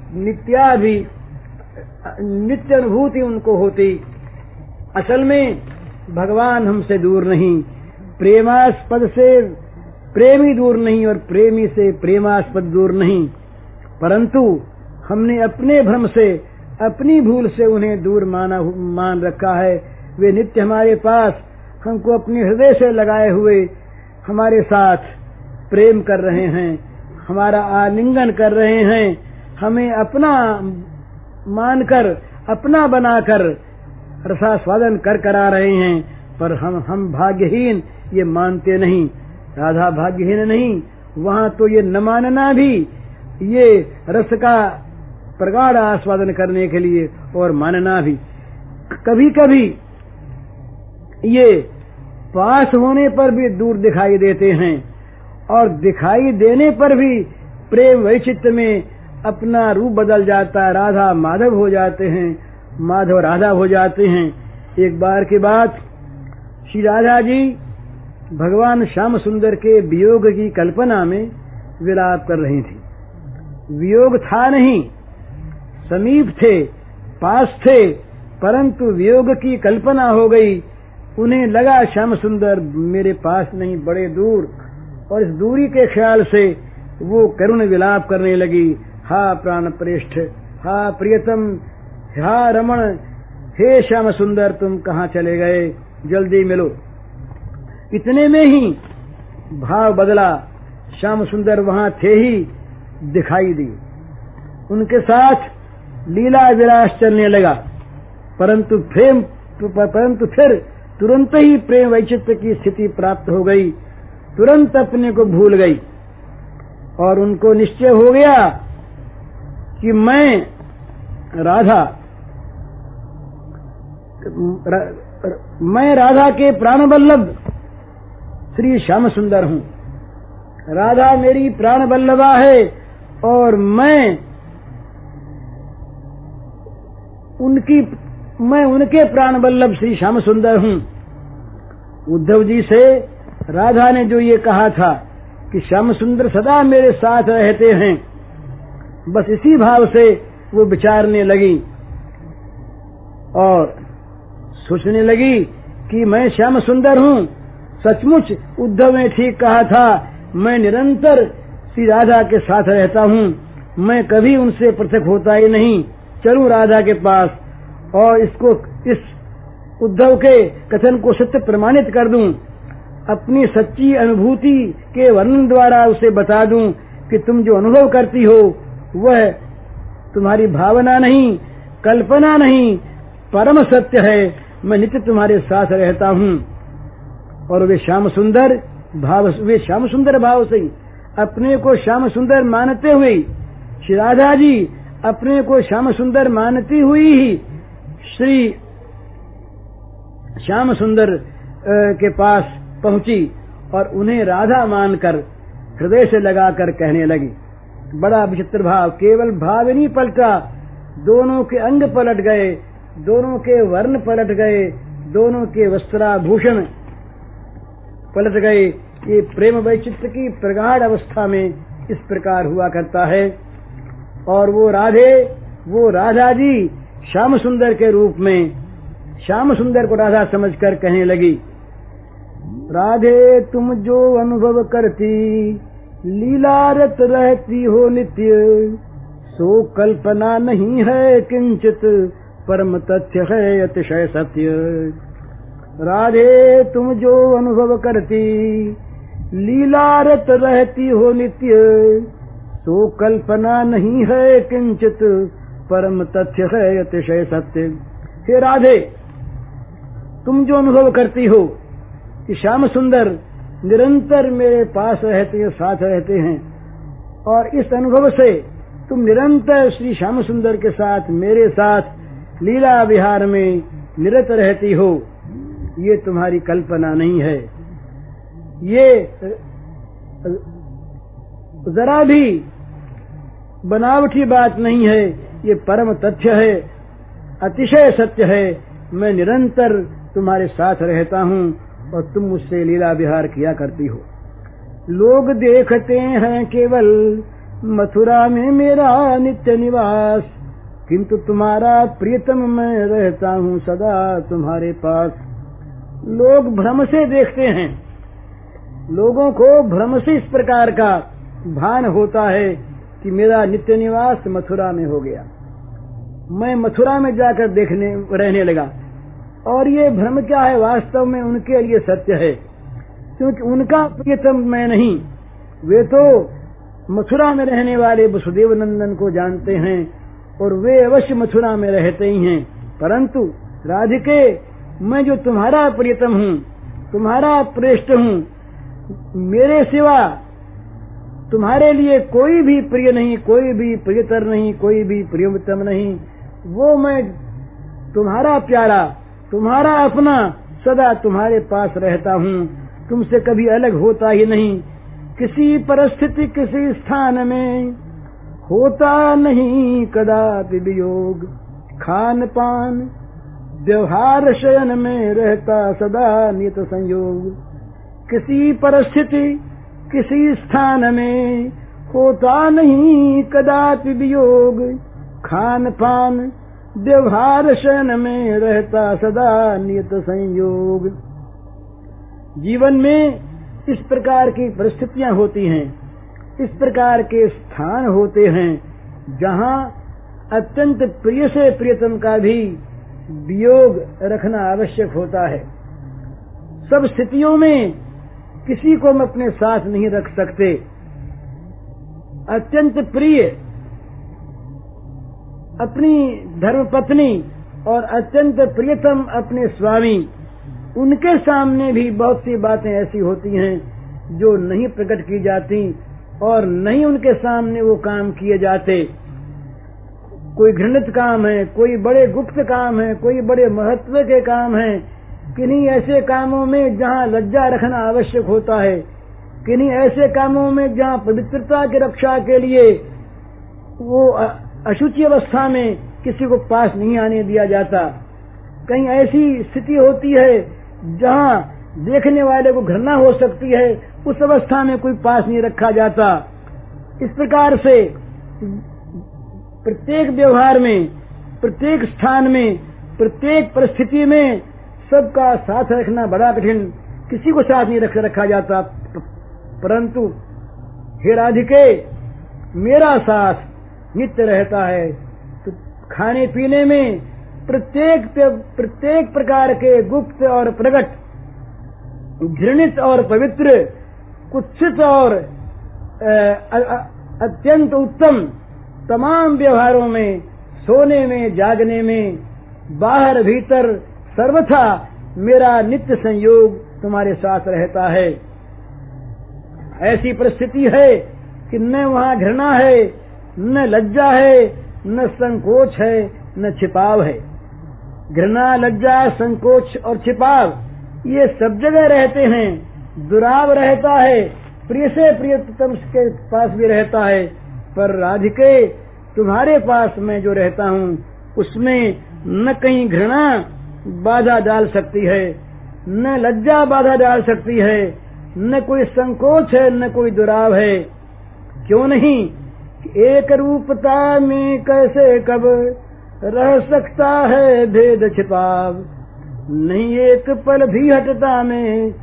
नित्य अनुभूति उनको होती। असल में भगवान हमसे दूर नहीं, प्रेमास्पद से प्रेमी दूर नहीं और प्रेमी से प्रेमास्पद दूर नहीं, परंतु हमने अपने भ्रम से, अपनी भूल से उन्हें दूर मान रखा है। वे नित्य हमारे पास, हमको अपने हृदय से लगाए हुए हमारे साथ प्रेम कर रहे हैं, हमारा आलिंगन कर रहे हैं, हमें अपना मानकर, अपना बनाकर रसास्वादन कर करा रहे हैं। पर हम भाग्यहीन ये मानते नहीं। राधा भाग्यहीन नहीं, वहां तो ये न मानना भी, ये रस का प्रगाढ़ आस्वादन करने के लिए, और मानना भी। कभी कभी ये पास होने पर भी दूर दिखाई देते हैं और दिखाई देने पर भी प्रेम वैचित्र्य में अपना रूप बदल जाता है। राधा माधव हो जाते हैं, माधव राधा हो जाते हैं। एक बार की बात, श्री राधा जी भगवान श्याम सुंदर के वियोग की कल्पना में विलाप कर रही थी। वियोग था नहीं, समीप थे, पास थे, परंतु वियोग की कल्पना हो गई। उन्हें लगा श्याम सुंदर मेरे पास नहीं, बड़े दूर, और इस दूरी के ख्याल से वो करुण विलाप करने लगी। हा प्राण प्रेष्ठ, हा प्रियतम, हा रमण, हे श्याम सुंदर तुम कहाँ चले गए, जल्दी मिलो। इतने में ही भाव बदला, श्याम सुंदर वहां थे ही दिखाई दिए। उनके साथ लीला विलास चलने लगा, परंतु फिर तुरंत ही प्रेम वैचित्र्य की स्थिति प्राप्त हो गई। तुरंत अपने को भूल गई और उनको निश्चय हो गया कि मैं राधा के प्राण वल्लभ श्री श्याम सुंदर हूँ। राधा मेरी प्राण वल्लभा है और मैं उनके प्राण वल्लभ श्री श्याम सुंदर हूँ। उद्धव जी से राधा ने जो ये कहा था कि श्याम सुंदर सदा मेरे साथ रहते हैं, बस इसी भाव से वो विचारने लगी और सोचने लगी कि मैं श्याम सुंदर हूँ। सचमुच उद्धव ने ठीक कहा था, मैं निरंतर श्री राधा के साथ रहता हूँ, मैं कभी उनसे पृथक होता ही नहीं। चलूं राधा के पास और इस उद्धव के कथन को सत्य प्रमाणित कर दूं, अपनी सच्ची अनुभूति के वर्णन द्वारा उसे बता दूं कि तुम जो अनुभव करती हो वह तुम्हारी भावना नहीं, कल्पना नहीं, परम सत्य है। मैं नित्य तुम्हारे साथ रहता हूँ। और वे श्याम सुंदर भाव से अपने को श्याम सुंदर मानते हुए, श्री राधा जी अपने को श्याम सुंदर मानती हुई ही श्री श्याम सुंदर के पास पहुंची और उन्हें राधा मानकर हृदय से लगाकर कहने लगी। बड़ा विचित्र भाव, केवल भाव नहीं पलटा, दोनों के अंग पलट गए, दोनों के वर्ण पलट गए, दोनों के वस्त्राभूषण पलट गए। ये प्रेम वैचित्र की प्रगाढ़ अवस्था में इस प्रकार हुआ करता है। और वो राधा जी श्याम सुंदर के रूप में, श्याम सुंदर को राधा समझकर कहने लगी, राधे तुम जो अनुभव करती, लीलारत रहती हो नित्य, सो कल्पना नहीं है किंचित, परम तथ्य है अतिशय सत्य। राधे तुम जो अनुभव करती, लीलारत रहती हो नित्य, सो कल्पना नहीं है किंचित, परम तथ्य है अतिशय सत्य। हे राधे, तुम जो अनुभव करती हो कि श्याम सुंदर निरंतर मेरे पास रहते हैं, साथ रहते हैं, और इस अनुभव से तुम निरंतर श्री श्याम सुंदर के साथ, मेरे साथ लीला विहार में निरत रहती हो, ये तुम्हारी कल्पना नहीं है, ये जरा भी बनावटी बात नहीं है, ये परम तथ्य है, अतिशय सत्य है। मैं निरंतर तुम्हारे साथ रहता हूँ और तुम मुझसे लीला विहार किया करती हो। लोग देखते हैं केवल मथुरा में मेरा नित्य निवास, किंतु तुम्हारा प्रियतम मैं रहता हूँ सदा तुम्हारे पास। लोग भ्रम से देखते हैं, लोगों को भ्रम से इस प्रकार का भान होता है कि मेरा नित्य निवास मथुरा में हो गया, मैं मथुरा में जाकर रहने लगा। और ये भ्रम क्या है, वास्तव में उनके लिए सत्य है, क्योंकि उनका प्रियतम मैं नहीं। वे तो मथुरा में रहने वाले वसुदेव नंदन को जानते हैं और वे अवश्य मथुरा में रहते ही हैं, परंतु राधिके मैं जो तुम्हारा प्रियतम हूँ, तुम्हारा प्रेष्ठ हूँ, मेरे सिवा तुम्हारे लिए कोई भी प्रिय नहीं, कोई भी प्रियतर नहीं, कोई भी प्रियतम नहीं। वो मैं तुम्हारा प्यारा, तुम्हारा अपना, सदा तुम्हारे पास रहता हूँ, तुमसे कभी अलग होता ही नहीं। किसी परिस्थिति किसी स्थान में होता नहीं कदापि वियोग, खान पान व्यवहार शयन में रहता सदा नियत संयोग। किसी परिस्थिति किसी स्थान में होता नहीं कदापि वियोग, खान पान व्यवहार शयन में रहता सदा नियत संयोग। जीवन में इस प्रकार की परिस्थितियां होती हैं, इस प्रकार के स्थान होते हैं जहाँ अत्यंत प्रिय से प्रियतम का भी वियोग रखना आवश्यक होता है। सब स्थितियों में किसी को हम अपने साथ नहीं रख सकते। अत्यंत प्रिय अपनी धर्मपत्नी और अत्यंत प्रियतम अपने स्वामी, उनके सामने भी बहुत सी बातें ऐसी होती हैं जो नहीं प्रकट की जाती और नहीं उनके सामने वो काम किए जाते। कोई घृणित काम है, कोई बड़े गुप्त काम है, कोई बड़े महत्व के काम है। किन्हीं ऐसे कामों में जहाँ लज्जा रखना आवश्यक होता है, किन्हीं ऐसे कामों में जहाँ पवित्रता की रक्षा के लिए वो अशुचि अवस्था में किसी को पास नहीं आने दिया जाता। कहीं ऐसी स्थिति होती है जहाँ देखने वाले को घृणा हो सकती है, उस अवस्था में कोई पास नहीं रखा जाता। इस प्रकार से प्रत्येक व्यवहार में, प्रत्येक स्थान में, प्रत्येक परिस्थिति में सबका साथ रखना बड़ा कठिन, किसी को साथ नहीं रखा जाता। परंतु हे राधिके, मेरा साथ नित्य रहता है। तो खाने पीने में प्रत्येक प्रकार के गुप्त और प्रकट, घृणित और पवित्र, कुत्सित और अत्यंत उत्तम तमाम व्यवहारों में, सोने में, जागने में, बाहर भीतर सर्वथा मेरा नित्य संयोग तुम्हारे साथ रहता है। ऐसी परिस्थिति है कि न वहाँ घृणा है, न लज्जा है, न संकोच है, न छिपाव है। घृणा, लज्जा, संकोच और छिपाव ये सब जगह रहते हैं। दुराव रहता है, प्रिय से प्रियतम के पास भी रहता है, पर राधिके तुम्हारे पास मैं जो रहता हूँ उसमें न कहीं घृणा बाधा डाल सकती है, न लज्जा बाधा डाल सकती है, न कोई संकोच है, न कोई दुराव है। क्यों नहीं? एक रूपता में कैसे कब रह सकता है भेद छिपाव, नहीं एक पल भी हटता में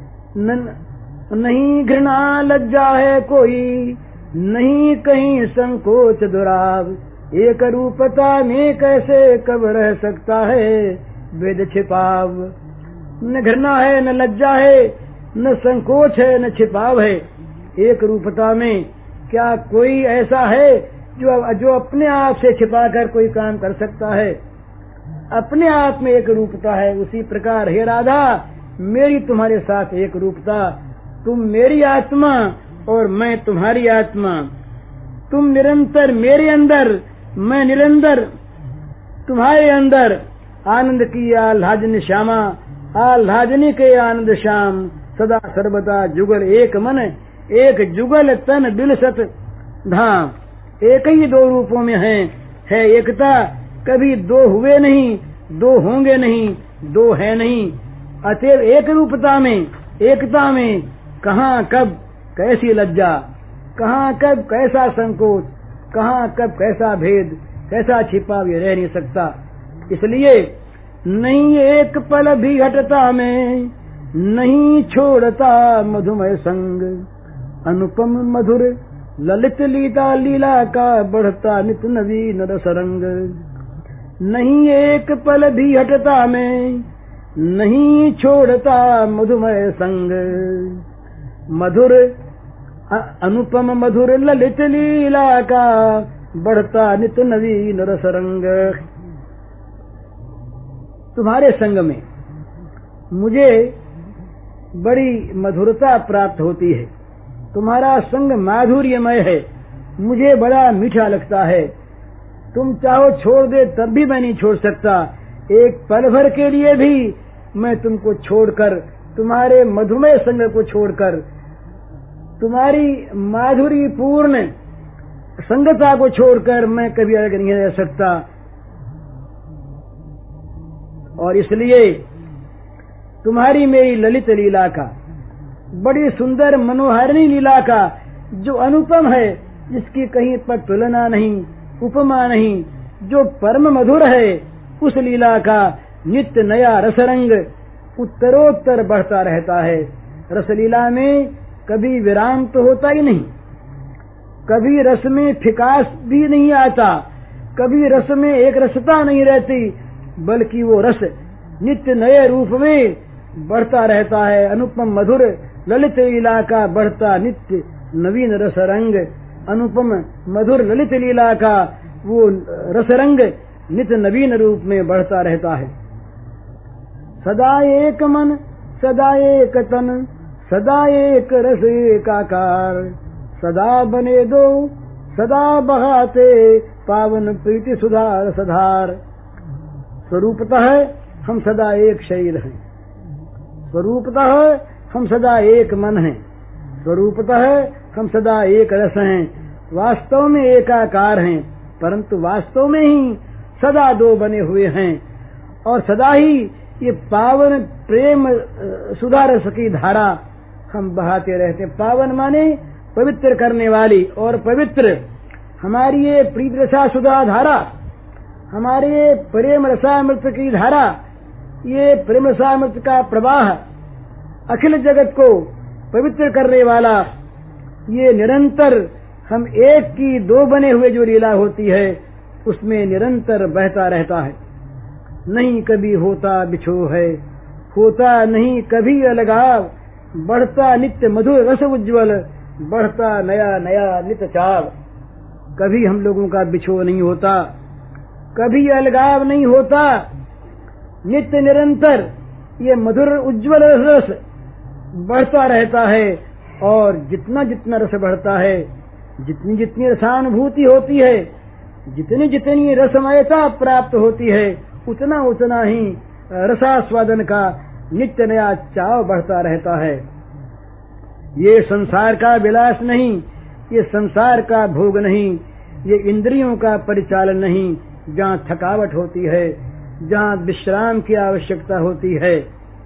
नहीं घृणा लज्जा है कोई, नहीं कहीं संकोच दुराव। एक रूपता में कैसे कब रह सकता है भेद छिपाव। न घृणा है, न लज्जा है, न संकोच है, न छिपाव है। एक रूपता में क्या कोई ऐसा है जो अपने आप से छिपाकर कोई काम कर सकता है? अपने आप में एक रूपता है। उसी प्रकार हे राधा, मेरी तुम्हारे साथ एक रूपता, तुम मेरी आत्मा और मैं तुम्हारी आत्मा। तुम निरंतर मेरे अंदर, मैं निरंतर तुम्हारे अंदर। आनंद की आह्लादन श्यामा, आह्लादनी के आनंद श्याम, सदा सर्वदा जुगल एक मन, एक जुगल तन बिलसत धाम। एक ही दो रूपों में है एकता, कभी दो हुए नहीं, दो होंगे नहीं, दो है नहीं। अतएव एक रूपता में, एकता में कहाँ कब कैसी लज्जा, कहाँ कब कैसा संकोच, कहाँ कब कैसा भेद, कैसा छिपा भी रह नहीं सकता। इसलिए नहीं एक पल भी हटता मैं, नहीं छोड़ता मधुमय संग। अनुपम मधुर ललित लीला लीला का बढ़ता नित नवीन रसरंग। नहीं एक पल भी हटता मैं, नहीं छोड़ता मधुमय संग। मधुर अनुपम मधुर ललित लीला का बढ़ता नित नवीन रसरंग। तुम्हारे संग में मुझे बड़ी मधुरता प्राप्त होती है। तुम्हारा संग माधुर्यमय है, मुझे बड़ा मीठा लगता है। तुम चाहो छोड़ दे तब भी मैं नहीं छोड़ सकता। एक पल भर के लिए भी मैं तुमको छोड़कर, तुम्हारे मधुमय संग को छोड़कर, तुम्हारी माधुर्यपूर्ण संगता को छोड़कर मैं कभी अलग नहीं रह सकता। और इसलिए तुम्हारी मेरी ललित लीला का, बड़ी सुंदर मनोहारिणी लीला का, जो अनुपम है, जिसकी कहीं पर तुलना नहीं, उपमा नहीं, जो परम मधुर है, उस लीला का नित्य नया रसरंग उत्तरोत्तर बढ़ता रहता है। रसलीला में कभी विराम तो होता ही नहीं, कभी रस में फिकास भी नहीं आता, कभी रस में एक रसता नहीं रहती, बल्कि वो रस नित्य नए रूप में बढ़ता रहता है। अनुपम मधुर ललित लीला का बढ़ता नित्य नवीन रसरंग। अनुपम मधुर ललित लीला का वो रसरंग नित्य नवीन रूप में बढ़ता रहता है। सदा एक मन, सदा एक तन, सदा एक रस एकाकार, सदा बने दो, सदा बहाते पावन प्रीति सुधार सधार। स्वरूपतः हम सदा एक शरीर हैं, स्वरूपतः हम सदा एक मन हैं, स्वरूपतः हम सदा एक रस हैं, वास्तव में एकाकार हैं, परंतु वास्तव में ही सदा दो बने हुए हैं। और सदा ही ये पावन प्रेम सुधा रस की धारा हम बहाते रहते। पावन माने पवित्र करने वाली, और पवित्र हमारी ये प्रीत रसा सुधा धारा, हमारे प्रेम रसामृत की धारा, ये प्रेम रसामृत का प्रवाह अखिल जगत को पवित्र करने वाला, ये निरंतर हम एक की दो बने हुए जो लीला होती है उसमें निरंतर बहता रहता है। नहीं कभी होता बिछो है, होता नहीं कभी अलगाव, बढ़ता नित्य मधुर रस उज्ज्वल, बढ़ता नया नया नित्य चाव। कभी हम लोगों का बिछो नहीं होता, कभी अलगाव नहीं होता, नित्य निरंतर ये मधुर उज्ज्वल रस बढ़ता रहता है। और जितना जितना रस बढ़ता है, जितनी जितनी रसानुभूति होती है, जितनी जितनी रसमयता प्राप्त होती है, उतना उतना ही रसास्वादन का नित्य नया चाव बढ़ता रहता है। ये संसार का विलास नहीं, ये संसार का भोग नहीं, ये इंद्रियों का परिचालन नहीं, जहाँ थकावट होती है, जहाँ विश्राम की आवश्यकता होती है।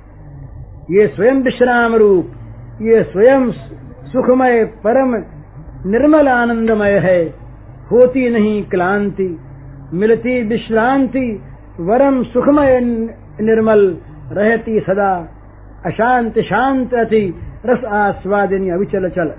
ये स्वयं विश्राम रूप, ये स्वयं सुखमय परम निर्मल आनंदमय है। होती नहीं क्लांति, मिलती विश्रांति, वरम सुखमय निर्मल, रहती सदा अशांत शांत अति, रस आस्वादिनी अविचल चल।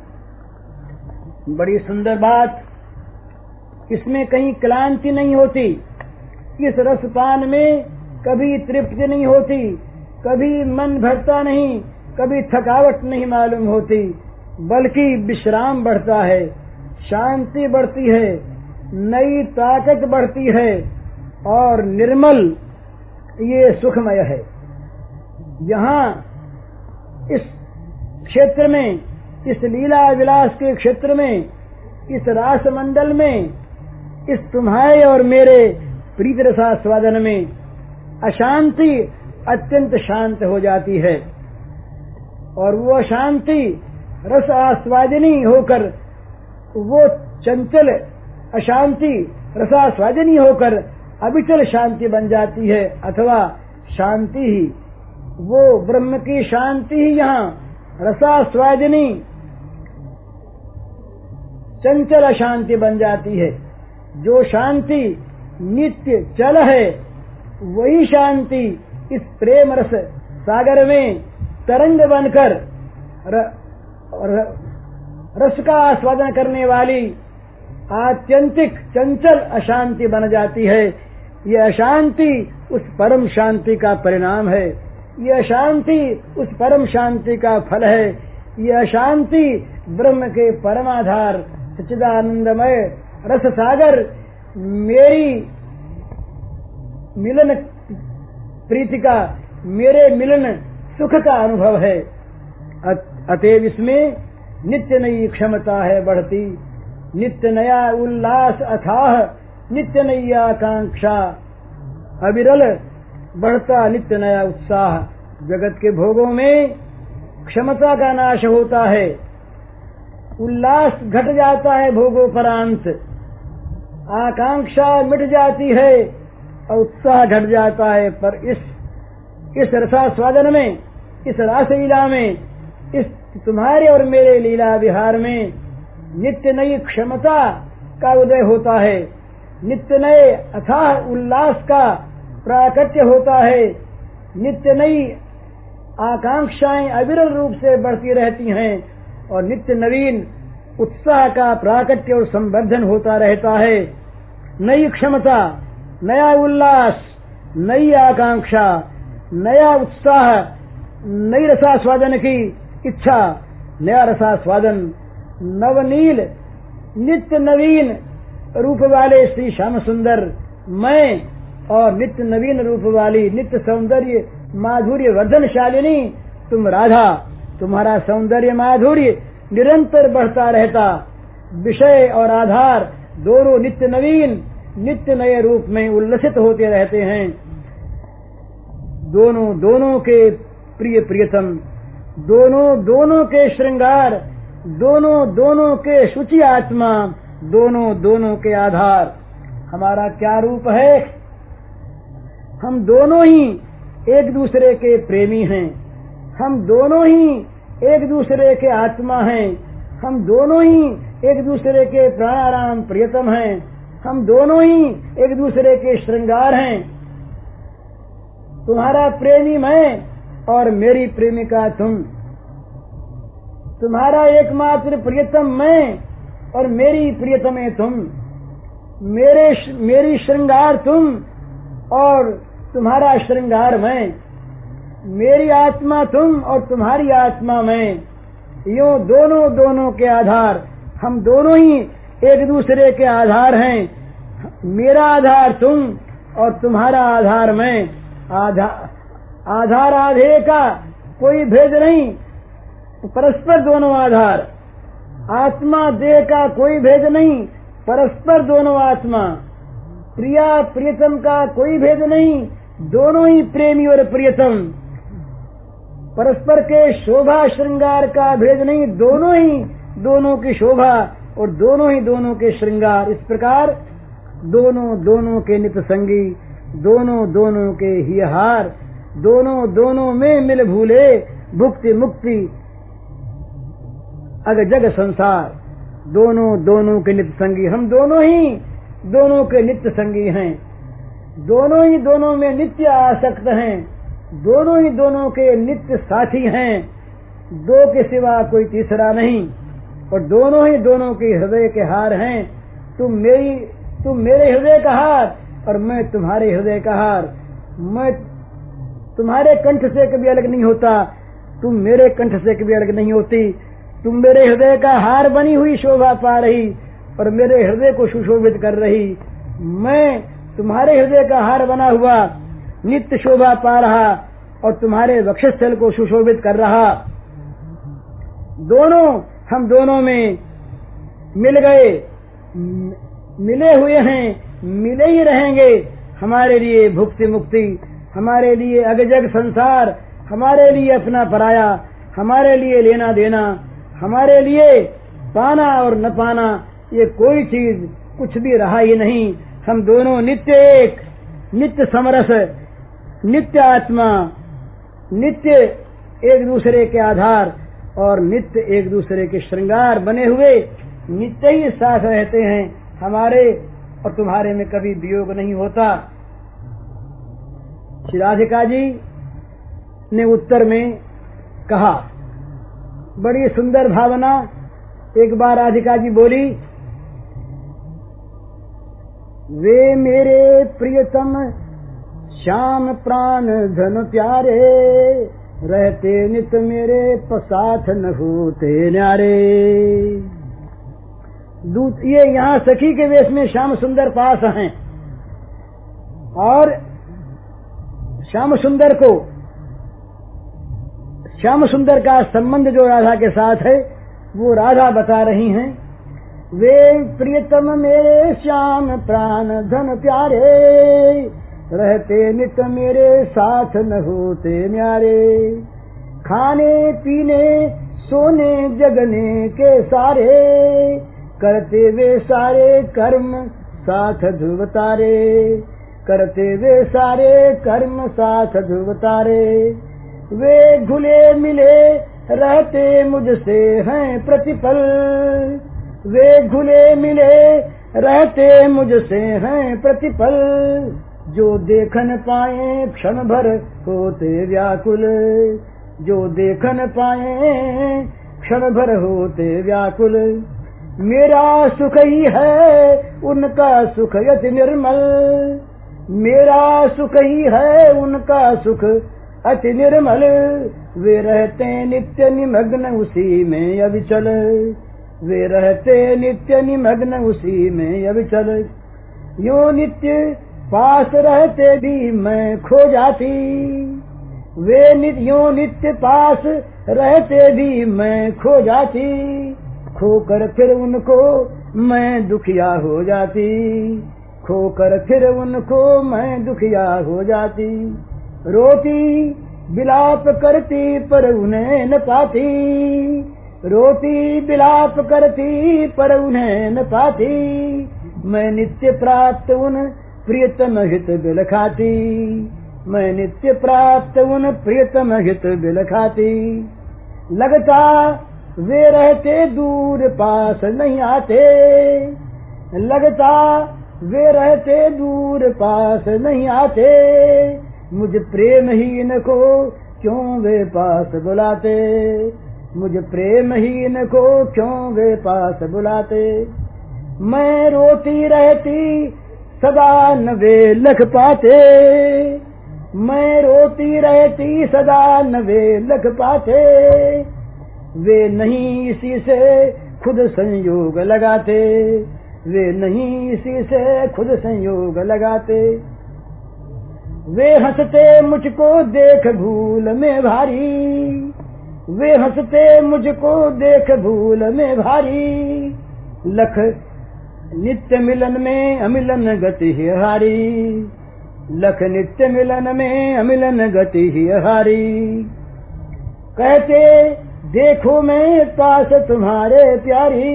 बड़ी सुंदर बात, इसमें कहीं क्लांति नहीं होती, इस रसपान में कभी तृप्ति नहीं होती, कभी मन भरता नहीं, कभी थकावट नहीं मालूम होती, बल्कि विश्राम बढ़ता है, शांति बढ़ती है, नई ताकत बढ़ती है, और निर्मल ये सुखमय है। यहाँ इस क्षेत्र में, इस लीला विलास के क्षेत्र में, इस रास मंडल में, इस तुम्हारे और मेरे प्रीत रसास्वादन में अशांति अत्यंत शांत हो जाती है। और वो शांति रस आस्वादिनी होकर, वो चंचल अशांति रसास्वादिनी होकर अविचल शांति बन जाती है। अथवा शांति ही, वो ब्रह्म की शांति ही यहाँ रसास्वादिनी चंचल अशांति बन जाती है। जो शांति नित्य चल है, वही शांति इस प्रेम रस सागर में तरंग बनकर रस का आस्वादन करने वाली आत्यंतिक चंचल अशांति बन जाती है। यह अशांति उस परम शांति का परिणाम है। यह अशांति उस परम शांति का फल है। यह अशांति ब्रह्म के परमाधार सच्चिदानंदमय रस सागर मेरी मिलन प्रीति का, मेरे मिलन सुख का अनुभव है। अतएव इसमें नित्य नई क्षमता है बढ़ती, नित्य नया उल्लास अथाह, नित्य नई आकांक्षा अविरल बढ़ता, नित्य नया उत्साह। जगत के भोगों में क्षमता का नाश होता है, उल्लास घट जाता है भोगों परांत, आकांक्षा मिट जाती है और उत्साह घट जाता है। पर इस रसास्वादन में, इस रासलीला में, इस तुम्हारे और मेरे लीला विहार में नित्य नई क्षमता का उदय होता है, नित्य नए अथाह उल्लास का प्राकट्य होता है, नित्य नई आकांक्षाएं अविरल रूप से बढ़ती रहती हैं और नित्य नवीन उत्साह का प्राकट्य और संवर्धन होता रहता है। नई क्षमता, नया उल्लास, नई आकांक्षा, नया उत्साह, नई रसास्वादन की इच्छा, नया रसास्वादन, नवनील नित्य नवीन रूप वाले श्री श्याम सुंदर मैं और नित्य नवीन रूप वाली नित्य सौंदर्य माधुर्य वर्धनशालिनी तुम राधा। तुम्हारा सौंदर्य माधुर्य निरंतर बढ़ता रहता, विषय और आधार दोनों नित्य नवीन नित्य नए रूप में उल्लसित होते रहते हैं। दोनों के प्रिय प्रियतम, दोनों के श्रृंगार, दोनों के शुचि आत्मा, दोनों के आधार। हमारा क्या रूप है? हम दोनों ही एक दूसरे के प्रेमी हैं, हम दोनों ही एक दूसरे के आत्मा हैं, हम दोनों ही एक दूसरे के प्राणाराम प्रियतम हैं, हम दोनों ही एक दूसरे के श्रृंगार हैं। तुम्हारा प्रेमी मैं और मेरी प्रेमिका तुम, तुम्हारा एकमात्र प्रियतम मैं और मेरी प्रियतमे तुम, मेरी श्रृंगार तुम और तुम्हारा श्रृंगार मैं, मेरी आत्मा तुम और तुम्हारी आत्मा मैं। यूं दोनों के आधार, हम दोनों ही एक दूसरे के आधार हैं। मेरा आधार तुम और तुम्हारा आधार मैं। आधार आधे का कोई भेद नहीं, परस्पर दोनों आधार। आत्मा देह का कोई भेद नहीं, परस्पर दोनों आत्मा। प्रिया प्रियतम का कोई भेद नहीं, दोनों ही प्रेमी और प्रियतम। परस्पर के शोभा श्रृंगार का भेद नहीं, दोनों ही दोनों की शोभा और दोनों ही दोनों के श्रृंगार। इस प्रकार दोनों के नित्य संगी, दोनों के हियहार, दोनों में मिल भूले भुक्ति मुक्ति अग जग संसार। दोनों के नित्य संगी, हम दोनों ही दोनों के नित्य संगी हैं, दोनों ही दोनों में नित्य आसक्त हैं, दोनों ही दोनों के नित्य साथी हैं, दो के सिवा कोई तीसरा नहीं, और दोनों ही दोनों के हृदय के हार हैं। तुम मेरे हृदय का हार और मैं तुम्हारे हृदय का हार। मैं तुम्हारे कंठ से कभी अलग नहीं होता, तुम मेरे कंठ से कभी अलग नहीं होती। तुम मेरे हृदय का हार बनी हुई शोभा पा रही और मेरे हृदय को सुशोभित कर रही, मैं तुम्हारे हृदय का हार बना हुआ नित्य शोभा पा रहा और तुम्हारे वक्षस्थल को सुशोभित कर रहा। हम दोनों में मिल गए, मिले हुए हैं, मिले ही रहेंगे। हमारे लिए भुक्ति मुक्ति, हमारे लिए अगजग संसार, हमारे लिए अपना पराया, हमारे लिए लेना देना, हमारे लिए पाना और न पाना, ये कोई चीज कुछ भी रहा ही नहीं। हम दोनों नित्य एक, नित्य समरस, नित्य आत्मा, नित्य एक दूसरे के आधार और नित्य एक दूसरे के श्रृंगार बने हुए नित्य ही साथ रहते हैं। हमारे और तुम्हारे में कभी वियोग नहीं होता। श्री राधिका जी ने उत्तर में कहा, बड़ी सुंदर भावना। एक बार राधिका जी बोली, वे मेरे प्रियतम श्याम प्राण धन प्यारे, रहते नित मेरे पसाथ न होते न्यारे। दूत ये यहाँ सखी के वेश में श्याम सुंदर पास हैं और श्याम सुंदर का संबंध जो राधा के साथ है वो राधा बता रही हैं। वे प्रियतम मेरे श्याम प्राण धन प्यारे, रहते नित मेरे साथ न होते न्यारे। खाने पीने सोने जगने के सारे, करते वे सारे कर्म साथ ध्रुव तारे, करते वे सारे कर्म साथ ध्रुव तारे। वे घुले मिले रहते मुझसे हैं प्रतिपल, वे घुले मिले रहते मुझसे हैं प्रतिपल। जो देखन पाए क्षण भर होते व्याकुल, जो देखन पाए क्षण भर होते व्याकुल। मेरा सुख ही है उनका सुख यति निर्मल, मेरा सुख ही है उनका सुख अति निर्मल। वे रहते नित्य निमग्न उसी में अविचल, वे रहते नित्य निमग्न उसी में अविचल। यो नित्य पास रहते भी मैं खो जाती, वे यो नित्य पास रहते भी मैं खो जाती। खोकर फिर उनको मैं दुखिया हो जाती, खोकर फिर उनको मैं दुखिया हो जाती। रोती बिलाप करती पर उन्हें न पाती, रोती बिलाप करती पर उन्हें न पाती। मैं नित्य प्राप्त उन प्रियतम हित बिल खाती, मैं नित्य प्राप्त उन प्रियतम हित बिल खाती। लगता वे रहते दूर पास नहीं आते, लगता वे रहते दूर पास नहीं आते। मुझ प्रेमहीन को क्यों वे पास बुलाते, मुझ प्रेमहीन को क्यों वे पास बुलाते। मैं रोती रहती सदा न वे लख पाते, मैं रोती रहती सदा न वे लख पाते। वे नहीं इसी से खुद संयोग लगाते, वे नहीं इसी से खुद संयोग लगाते। वे हंसते मुझको देख भूल में भारी, वे हंसते मुझको देख भूल में भारी। लख नित्य मिलन में अमिलन गति ही हारी, लख नित्य मिलन में अमिलन गति ही हारी। कहते देखो मैं पास तुम्हारे प्यारी,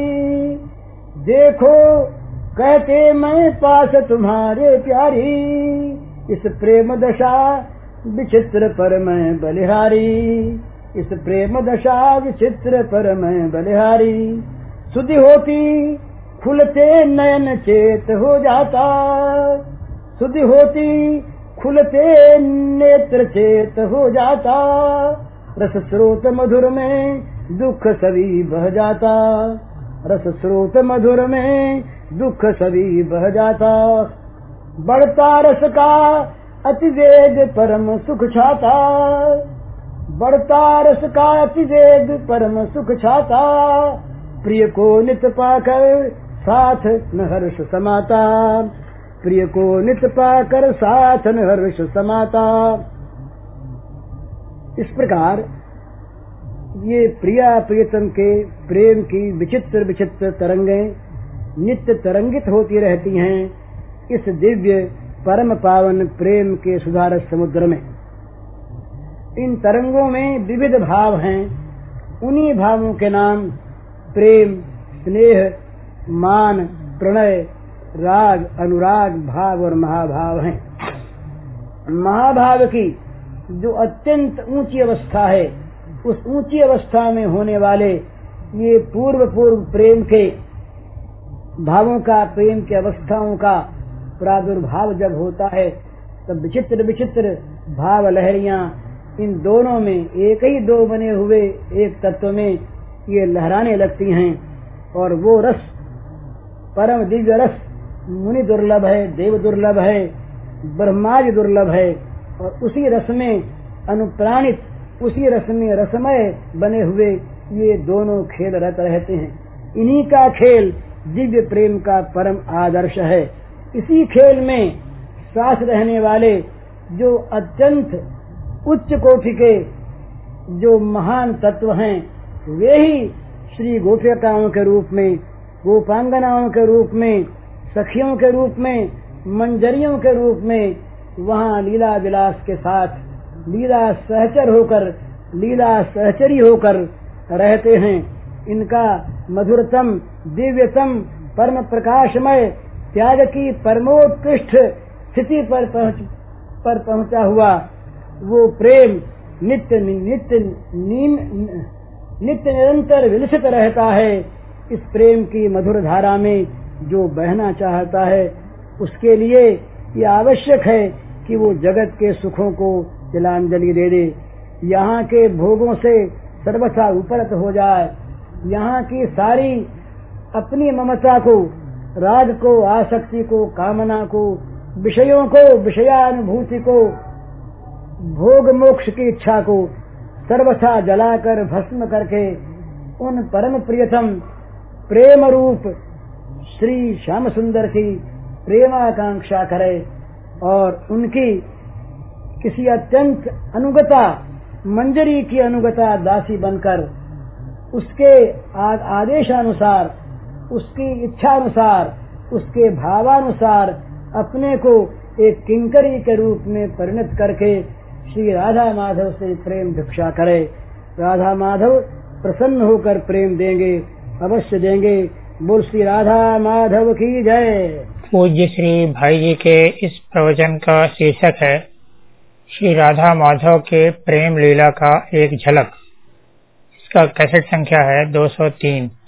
देखो कहते मैं पास तुम्हारे प्यारी। इस प्रेम दशा विचित्र पर मैं बलिहारी, इस प्रेम दशा विचित्र पर मैं बलिहारी। सुधि होती खुलते नयन चेत हो जाता, सुधि होती खुलते नेत्र चेत हो जाता। रस स्रोत मधुर में दुख सभी बह जाता, रस स्रोत मधुर में दुख सभी बह जाता। बढ़ता रस का अति वेग परम सुख छाता, बढ़ता रस का अति वेग परम सुख छाता। प्रिय को नित पाकर साथ न हर्ष समाता, प्रिय को नित पाकर साथ न हर्ष समाता। इस प्रकार ये प्रिया प्रियतम के प्रेम की विचित्र विचित्र तरंगें नित्य तरंगित होती रहती हैं इस दिव्य परम पावन प्रेम के सुधारस समुद्र में। इन तरंगों में विविध भाव हैं। उन्हीं भावों के नाम प्रेम, स्नेह, मान, प्रणय, राग, अनुराग, भाव और महाभाव हैं। महाभाव की जो अत्यंत ऊंची अवस्था है, उस ऊंची अवस्था में होने वाले ये पूर्व प्रेम के भावों का, प्रेम की अवस्थाओं का प्रादुर्भाव जब होता है, तब विचित्र विचित्र भाव लहरियां इन दोनों में, एक ही दो बने हुए एक तत्व में ये लहराने लगती हैं। और वो रस, परम दिव्य रस, मुनि दुर्लभ है, देव दुर्लभ है, ब्रह्मादि दुर्लभ है। और उसी रस में अनुप्राणित, उसी रस में रसमय बने हुए ये दोनों खेल रहते हैं। इन्हीं का खेल दिव्य प्रेम का परम आदर्श है। इसी खेल में साथ रहने वाले जो अत्यंत उच्च कोटि के जो महान तत्व हैं, वे ही श्री गोपिकाओं के रूप में, गोपांगनाओं के रूप में, सखियों के रूप में, मंजरियों के रूप में वहाँ लीला विलास के साथ लीला सहचर होकर, लीला सहचरी होकर रहते हैं। इनका मधुरतम, दिव्यतम, परम प्रकाशमय, त्याग की परमोत्कृष्ट स्थिति पर पहुंचा हुआ वो प्रेम नित्य निरंतर विलसित रहता है। इस प्रेम की मधुर धारा में जो बहना चाहता है, उसके लिए ये आवश्यक है कि वो जगत के सुखों को तिलांजलि दे दे, यहाँ के भोगों से सर्वथा उपरत हो जाए, यहाँ की सारी अपनी ममता को, राग को, आसक्ति को, कामना को, विषयों को, विषयानुभूति को, भोग मोक्ष की इच्छा को सर्वथा जलाकर भस्म करके उन परम प्रियतम प्रेम रूप श्री श्याम सुंदर की प्रेमाकांक्षा करे और उनकी किसी अत्यंत अनुगता, मंजरी की अनुगता दासी बनकर उसके आदेशानुसार, उसकी इच्छानुसार, उसके भावानुसार अपने को एक किंकरी के रूप में परिणत करके श्री राधा माधव से प्रेम भिक्षा करे। राधा माधव प्रसन्न होकर प्रेम देंगे, अवश्य देंगे। बोल श्री राधा माधव की जय। पूज्य श्री भाई जी के इस प्रवचन का शीर्षक है श्री राधा माधव के प्रेम लीला का एक झलक। इसका कैसेट संख्या है 203।